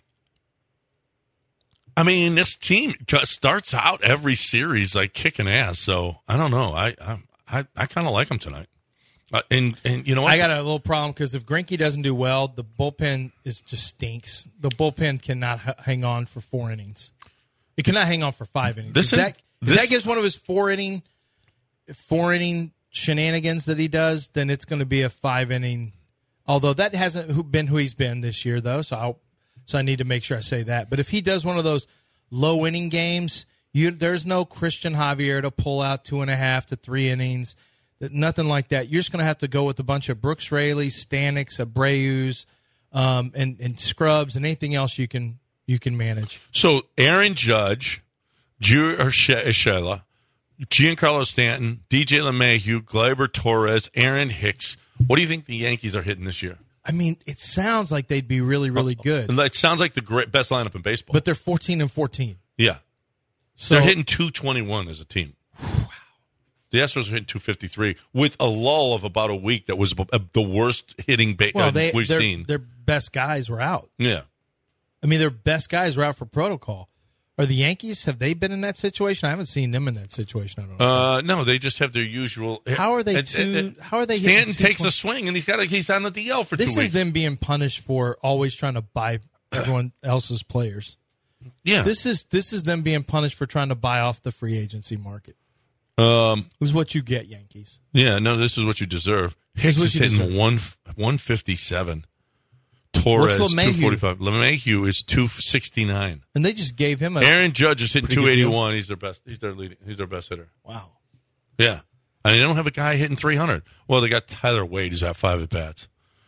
I mean, this team starts out every series like kicking ass. So I don't know. I I I, I kind of like them tonight. Uh, and and you know what? I got a little problem because if Greinke doesn't do well, the bullpen is just stinks. The bullpen cannot h- hang on for four innings. It cannot hang on for five innings. This if in- Zach, if this- Zach gives one of his four inning, four inning shenanigans that he does, then it's going to be a five inning. Although that hasn't who- been who he's been this year, though. So I so I need to make sure I say that. But if he does one of those low inning games, you there's no Christian Javier to pull out two and a half to three innings. Nothing like that. You're just going to have to go with a bunch of Brooks Raley, Stanix, Abreu's, um, and, and Scrubs, and anything else you can you can manage. So Aaron Judge, Drew Urshela, Giancarlo Stanton, D J LeMahieu, Gleyber Torres, Aaron Hicks. What do you think the Yankees are hitting this year? I mean, it sounds like they'd be really, really good. It sounds like the great, best lineup in baseball. But they're fourteen and fourteen. Yeah. So they're hitting two twenty-one as a team. Wow. The Astros are hitting two fifty-three with a lull of about a week that was the worst hitting ba- well, uh, they, we've their, seen. Their best guys were out. Yeah. I mean, their best guys were out for protocol. Are the Yankees, have they been in that situation? I haven't seen them in that situation. I don't know. Uh, no, they just have their usual. How are they uh, two? uh, How are they? Stanton hitting takes a 220? swing and he's got a, he's on the D L for This two is weeks. them being punished for always trying to buy everyone else's players. Yeah. This is this is them being punished for trying to buy off the free agency market. Um, this is what you get, Yankees. Yeah, no, this is what you deserve. Hicks what is you hitting deserve. one one fifty seven. Torres What's LeMahieu? two forty five. LeMahieu is two sixty nine. And they just gave him a Aaron Judge is hitting pretty two good eighty deal. one. He's their best. He's their leading. He's their best hitter. Wow. Yeah, I mean, they don't have a guy hitting three hundred. Well, they got Tyler Wade who's at five at bats.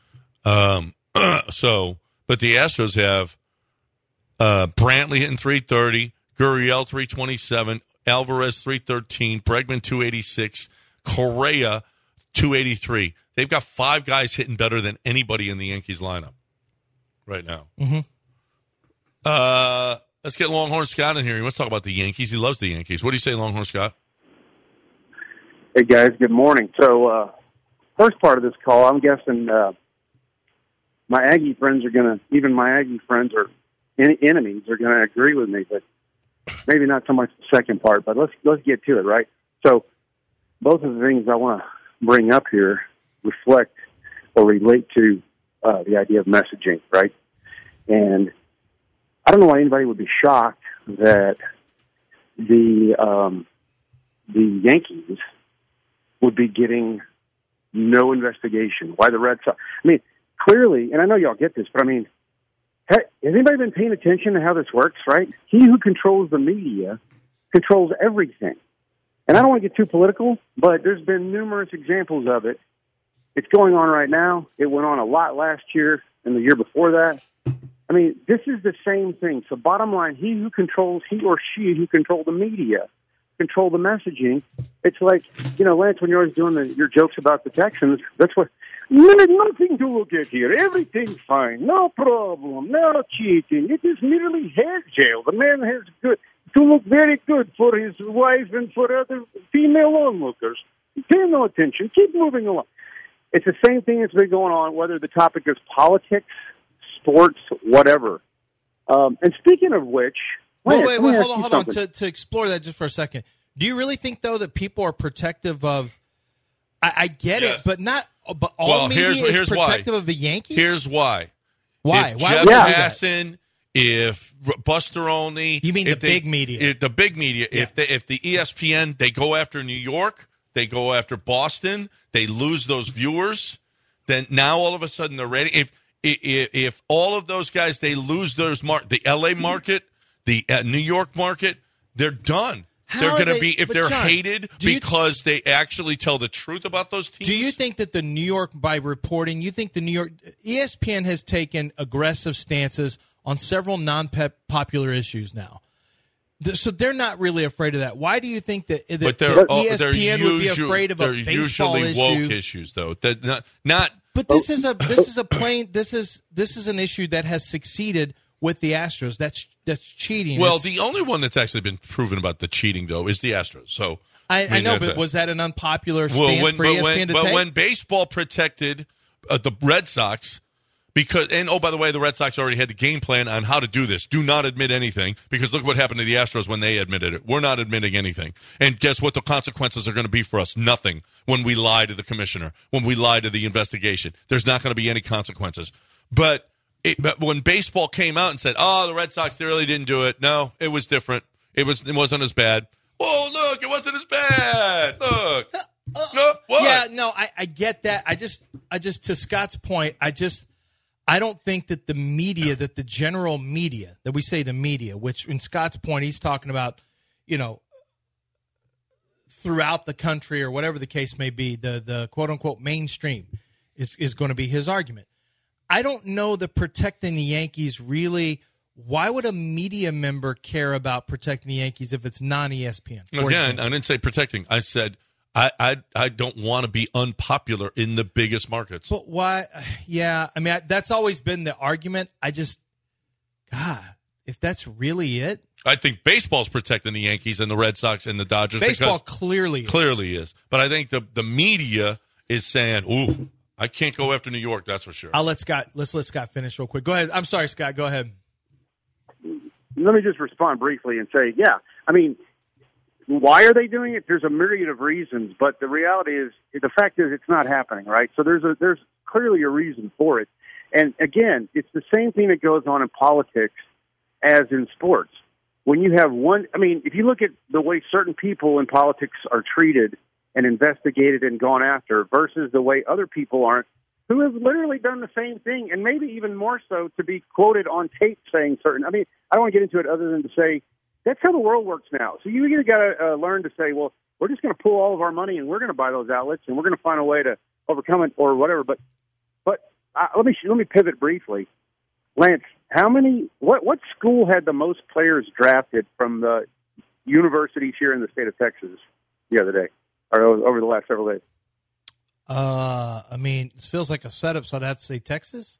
Um. So, but the Astros have uh, Brantley hitting three thirty, Gurriel three twenty seven, Alvarez three thirteen, Bregman two eighty six, Correa two eighty three. They've got five guys hitting better than anybody in the Yankees lineup right now. Mm-hmm. Uh, let's get Longhorn Scott in here. He wants to talk about the Yankees. He loves the Yankees. What do you say, Longhorn Scott? Hey, guys. Good morning. So, uh, first part of this call, I'm guessing uh, my Aggie friends are going to, even my Aggie friends or en- enemies are going to agree with me, but maybe not so much the second part, but let's let's get to it, right? So, both of the things I want to bring up here reflect or relate to uh, the idea of messaging, right? And I don't know why anybody would be shocked that the um, the Yankees would be getting no investigation. Why the Red Sox? I mean, clearly, and I know y'all get this, but I mean, ha- has anybody been paying attention to how this works, right? He who controls the media controls everything. And I don't want to get too political, but there's been numerous examples of it. It's going on right now. It went on a lot last year and the year before that. I mean, this is the same thing. So bottom line, he who controls, he or she who control the media, control the messaging. It's like, you know, Lance, when you're always doing the, your jokes about the Texans, that's what, nothing to look at here. Everything's fine. No problem. No cheating. It is merely hair gel. The man has good to look very good for his wife and for other female onlookers. Pay no attention. Keep moving along. It's the same thing that's been going on, whether the topic is politics, sports, whatever. Um, and speaking of which, Wait, Lance, wait, let me wait, ask hold on, you hold on. something. To, to explore that just for a second, Do you really think, though, that people are protective of – I get Yes. it, but not – but all Well, media here's- is here's why. protective of the Yankees? Here's why. Why? If Why Jeff would they do that? Passan, if R- Buster Olney, You mean if the big media. if the big media. If they, if the E S P N they go after New York, they go after Boston, they lose those viewers. Then now all of a sudden they're ready. If if, if all of those guys they lose those mar- the L A market, the uh, New York market, they're done. How they're are going to they- be if but they're John, hated do you- because they actually tell the truth about those teams. Do you think that the New York, by reporting, you think the New York E S P N has taken aggressive stances on several non-popular issues now? Th- So they're not really afraid of that. Why do you think that, that But they're, that all- E S P N they're would be usu- afraid of a they're baseball usually woke issue? issues, though. That not not. But this is a this is a plain this is this is an issue that has succeeded with the Astros. That's that's cheating. Well, It's- the only one that's actually been proven about the cheating, though, is the Astros. So I, I mean, know, that's but a- was that an unpopular stance well, when, for but E S P N when, to but take? when baseball protected uh, the Red Sox, because and oh, by the way, the Red Sox already had the game plan on how to do this. Do not admit anything, because look what happened to the Astros when they admitted it. We're not admitting anything, and guess what? The consequences are going to be for us? Nothing. When we lie to the commissioner, when we lie to the investigation, there's not going to be any consequences. But it, but when baseball came out and said, "Oh, the Red Sox, they really didn't do it," no, it was different. It was it wasn't as bad. Oh, look, it wasn't as bad. Look. No, what? Yeah, no, I, I get that. I just, I just, to Scott's point, I just, I don't think that the media, that the general media, that we say the media, which in Scott's point, he's talking about, you know, throughout the country or whatever the case may be, the the quote unquote mainstream is is going to be his argument. I don't know that protecting the Yankees really. Why would a media member care about protecting the Yankees if it's non-E S P N? for Again, example? I didn't say protecting. I said I I, I don't want to be unpopular in the biggest markets. But why? Yeah, I mean, I, that's always been the argument. I just, God, if that's really it, I think baseball's protecting the Yankees and the Red Sox and the Dodgers. baseball because clearly is. clearly is. But I think the the media is saying, "Ooh, I can't go after New York." That's for sure. I'll let Scott. Let's let Scott finish real quick. Go ahead. I'm sorry, Scott. Go ahead. Let me just respond briefly and say, yeah, I mean, why are they doing it? There's a myriad of reasons, but the reality is, the fact is, it's not happening, right? So there's a there's clearly a reason for it, and again, it's the same thing that goes on in politics as in sports. When you have one, I mean, if you look at the way certain people in politics are treated and investigated and gone after versus the way other people aren't, who have literally done the same thing, and maybe even more so to be quoted on tape saying certain. I mean, I don't want to get into it other than to say that's how the world works now. So you either got to uh, learn to say, well, we're just going to pull all of our money and we're going to buy those outlets and we're going to find a way to overcome it or whatever. But but uh, let me let me pivot briefly, Lance. How many? What what school had the most players drafted from the universities here in the state of Texas the other day or over the last several days? Uh, I mean, it feels like a setup, so I'd have to say Texas.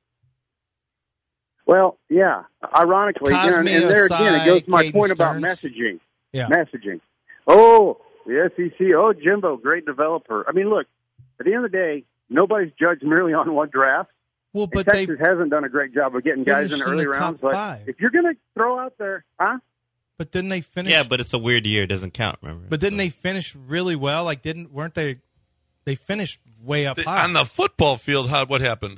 Well, yeah. Ironically, Cosme and, and there again, it goes to my Osai, point Caden about Stearns. messaging. Yeah. Messaging. Oh, the S E C. Oh, Jimbo, great developer. I mean, look, at the end of the day, nobody's judged merely on one draft. Well, but and Texas hasn't done a great job of getting guys in finished the in early the top rounds. But five. if you're going to throw out there, huh? But didn't they finish? Yeah, but it's a weird year. It doesn't count, remember? But didn't they finish really well? Like, didn't weren't they? They finished way up The- high. on the football field, how what happened?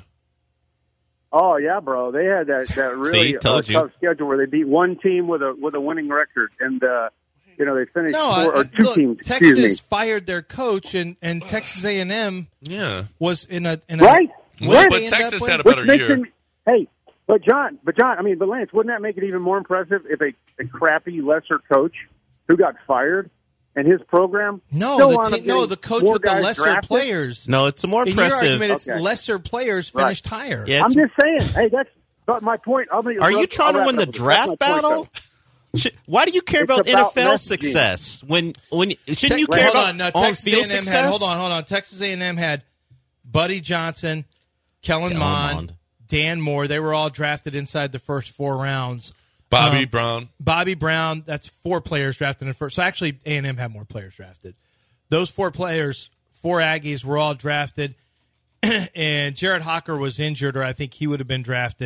Oh yeah, bro. They had that that really See, told uh, you. tough schedule where they beat one team with a with a winning record, and uh, you know they finished No, four, I- or two look, teams. Excuse Texas me. fired their coach, and, and Texas A and M Yeah, was in a in a Right. what Well, did but they end up Texas with? had a Which better makes year. him- hey, but John, but John, I mean, but Lance, wouldn't that make it even more impressive if a, a crappy lesser coach who got fired and his program No, still the wound te- up no, getting the coach more with the guys lesser drafted? players. No, it's more In your impressive. argument, it's Okay. lesser players Right. finished higher. Yeah, I'm it's- just saying. Hey, that's but my point. I'll be, Are you I'll trying to wrap win it the up with this. That's draft my point, battle? though. Should- Why do you care It's about, about N F L messaging. success? When when shouldn't you Te- care hold about on, no, on Texas field A and M success? had hold on, hold on. Texas A and M had Buddy Johnson, Kellen, Kellen Mond, Mond. Dan Moore. They were all drafted inside the first four rounds. Bobby Um, Brown. Bobby Brown, that's four players drafted in the first. So actually, A and M had more players drafted. Those four players, four Aggies, were all drafted. And Jared Hocker was injured, or I think he would have been drafted.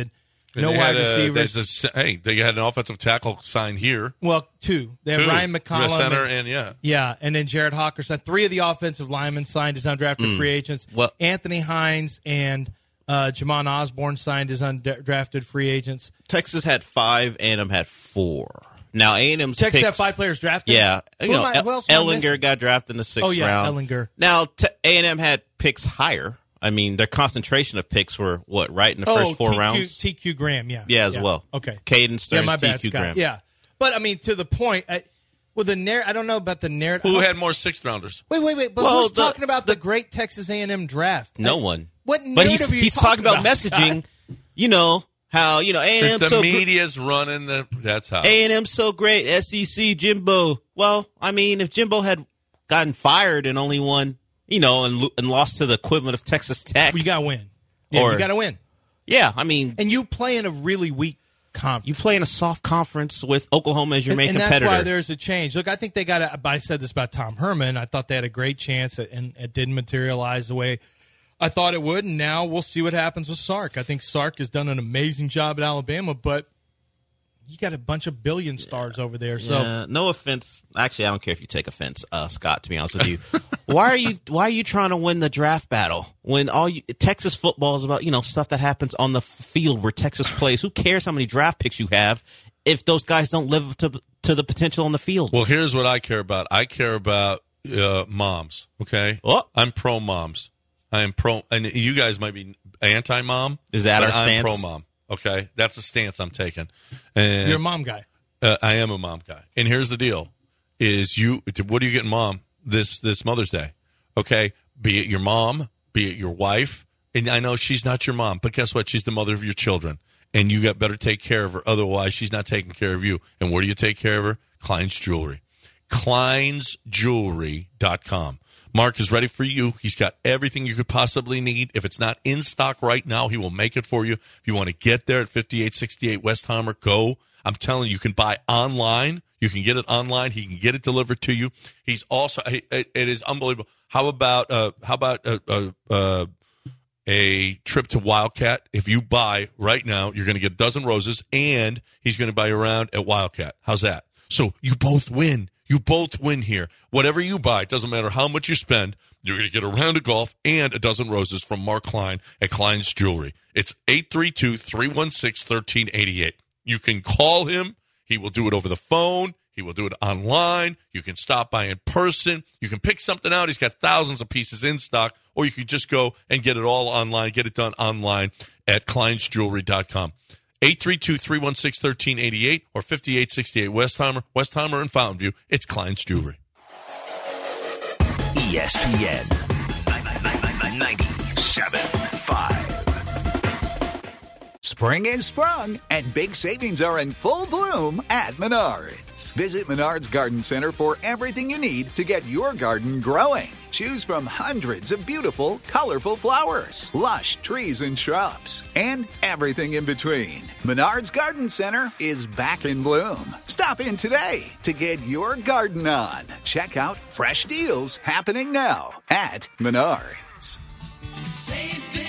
And no they wide had a- receivers. there's a- hey, they had an offensive tackle signed here. Well, two. They have Two. Ryan The McCollum. center and, yeah. Yeah, and then Jared Hawker. So three of the offensive linemen signed as undrafted Mm. free agents. Well- Anthony Hines and uh, Jamon Osborne signed as undrafted free agents. Texas had five, A and M had four. Now A and M's Texas picks, had five players drafted? Yeah, Who you know, am I- who else am I Ellinger missing? got drafted in the sixth Oh, yeah, round. Ellinger. Now Te- A and M had picks higher. I mean, their concentration of picks were what right in the oh, first four T Q, rounds. T Q Graham, yeah. Yeah, as well. Okay. Caden Stearns, Yeah, my bad, T Q Scott. Graham. Yeah. But, I mean, to the point, I, well, the narr- I don't know about the narrative. Who had more sixth rounders? Wait, wait, wait. But Well, who's the- talking about the, great Texas A and M draft? No I- one. What But he's narrative are you he's talking about, Scott? messaging. You know how you know A and It's M the so gr- media's running the. That's how. A and M so great. S E C Jimbo. Well, I mean, if Jimbo had gotten fired and only won, you know, and lo- and lost to the equivalent of Texas Tech, You got to win. Yeah, Or- you got to win. yeah, I mean, And you play in a really weak conference. you play in a soft conference with Oklahoma as your and, main and competitor. that's why there's a change. Look, I think they got. A, I said this about Tom Herman. I thought they had a great chance, and it didn't materialize the way I thought it would. And now we'll see what happens with Sark. I think Sark has done an amazing job at Alabama, but you got a bunch of billion stars over there. So Yeah, no offense. Actually, I don't care if you take offense, uh, Scott. To be honest with you, why are you why are you trying to win the draft battle when all you, Texas football is about you know stuff that happens on the field where Texas plays? Who cares how many draft picks you have if those guys don't live up to to the potential on the field? Well, here's what I care about. I care about uh, moms. Okay, Oh. I'm pro moms. I am pro, and you guys might be anti mom. Is that but our I'm stance? pro mom. Okay, that's the stance I'm taking. And you're a mom guy. Uh, I am a mom guy, and here's the deal: is you what are you getting, mom, this this Mother's Day? Okay, be it your mom, be it your wife, and I know she's not your mom, but guess what? She's the mother of your children, and you got better take care of her. Otherwise, she's not taking care of you. And where do you take care of her? Klein's Jewelry, Klein's Jewelry dot com. Mark is ready for you. He's got everything you could possibly need. If it's not in stock right now, he will make it for you. If you want to get there at fifty-eight sixty-eight Westheimer, go. I'm telling you, you can buy online. You can get it online. He can get it delivered to you. He's also, it, it is unbelievable. How about, uh, how about, uh, uh, uh, a trip to Wildcat? If you buy right now, you're going to get a dozen roses, and he's going to buy you around at Wildcat. How's that? So you both win. You both win here. Whatever you buy, it doesn't matter how much you spend, you're going to get a round of golf and a dozen roses from Mark Klein at Klein's Jewelry. It's eight three two, three one six, one three eight eight. You can call him. He will do it over the phone. He will do it online. You can stop by in person. You can pick something out. He's got thousands of pieces in stock, or you can just go and get it all online, get it done online at Klein's Jewelry dot com. eight three two, three one six, one three eight eight or fifty-eight sixty-eight Westheimer. Westheimer and Fountain View. It's Klein's Jewelry. E S P N ninety-seven point five. Spring is sprung, and big savings are in full bloom at Menards. Visit Menards Garden Center for everything you need to get your garden growing. Choose from hundreds of beautiful, colorful flowers, lush trees and shrubs, and everything in between. Menards Garden Center is back in bloom. Stop in today to get your garden on. Check out fresh deals happening now at Menards. Save big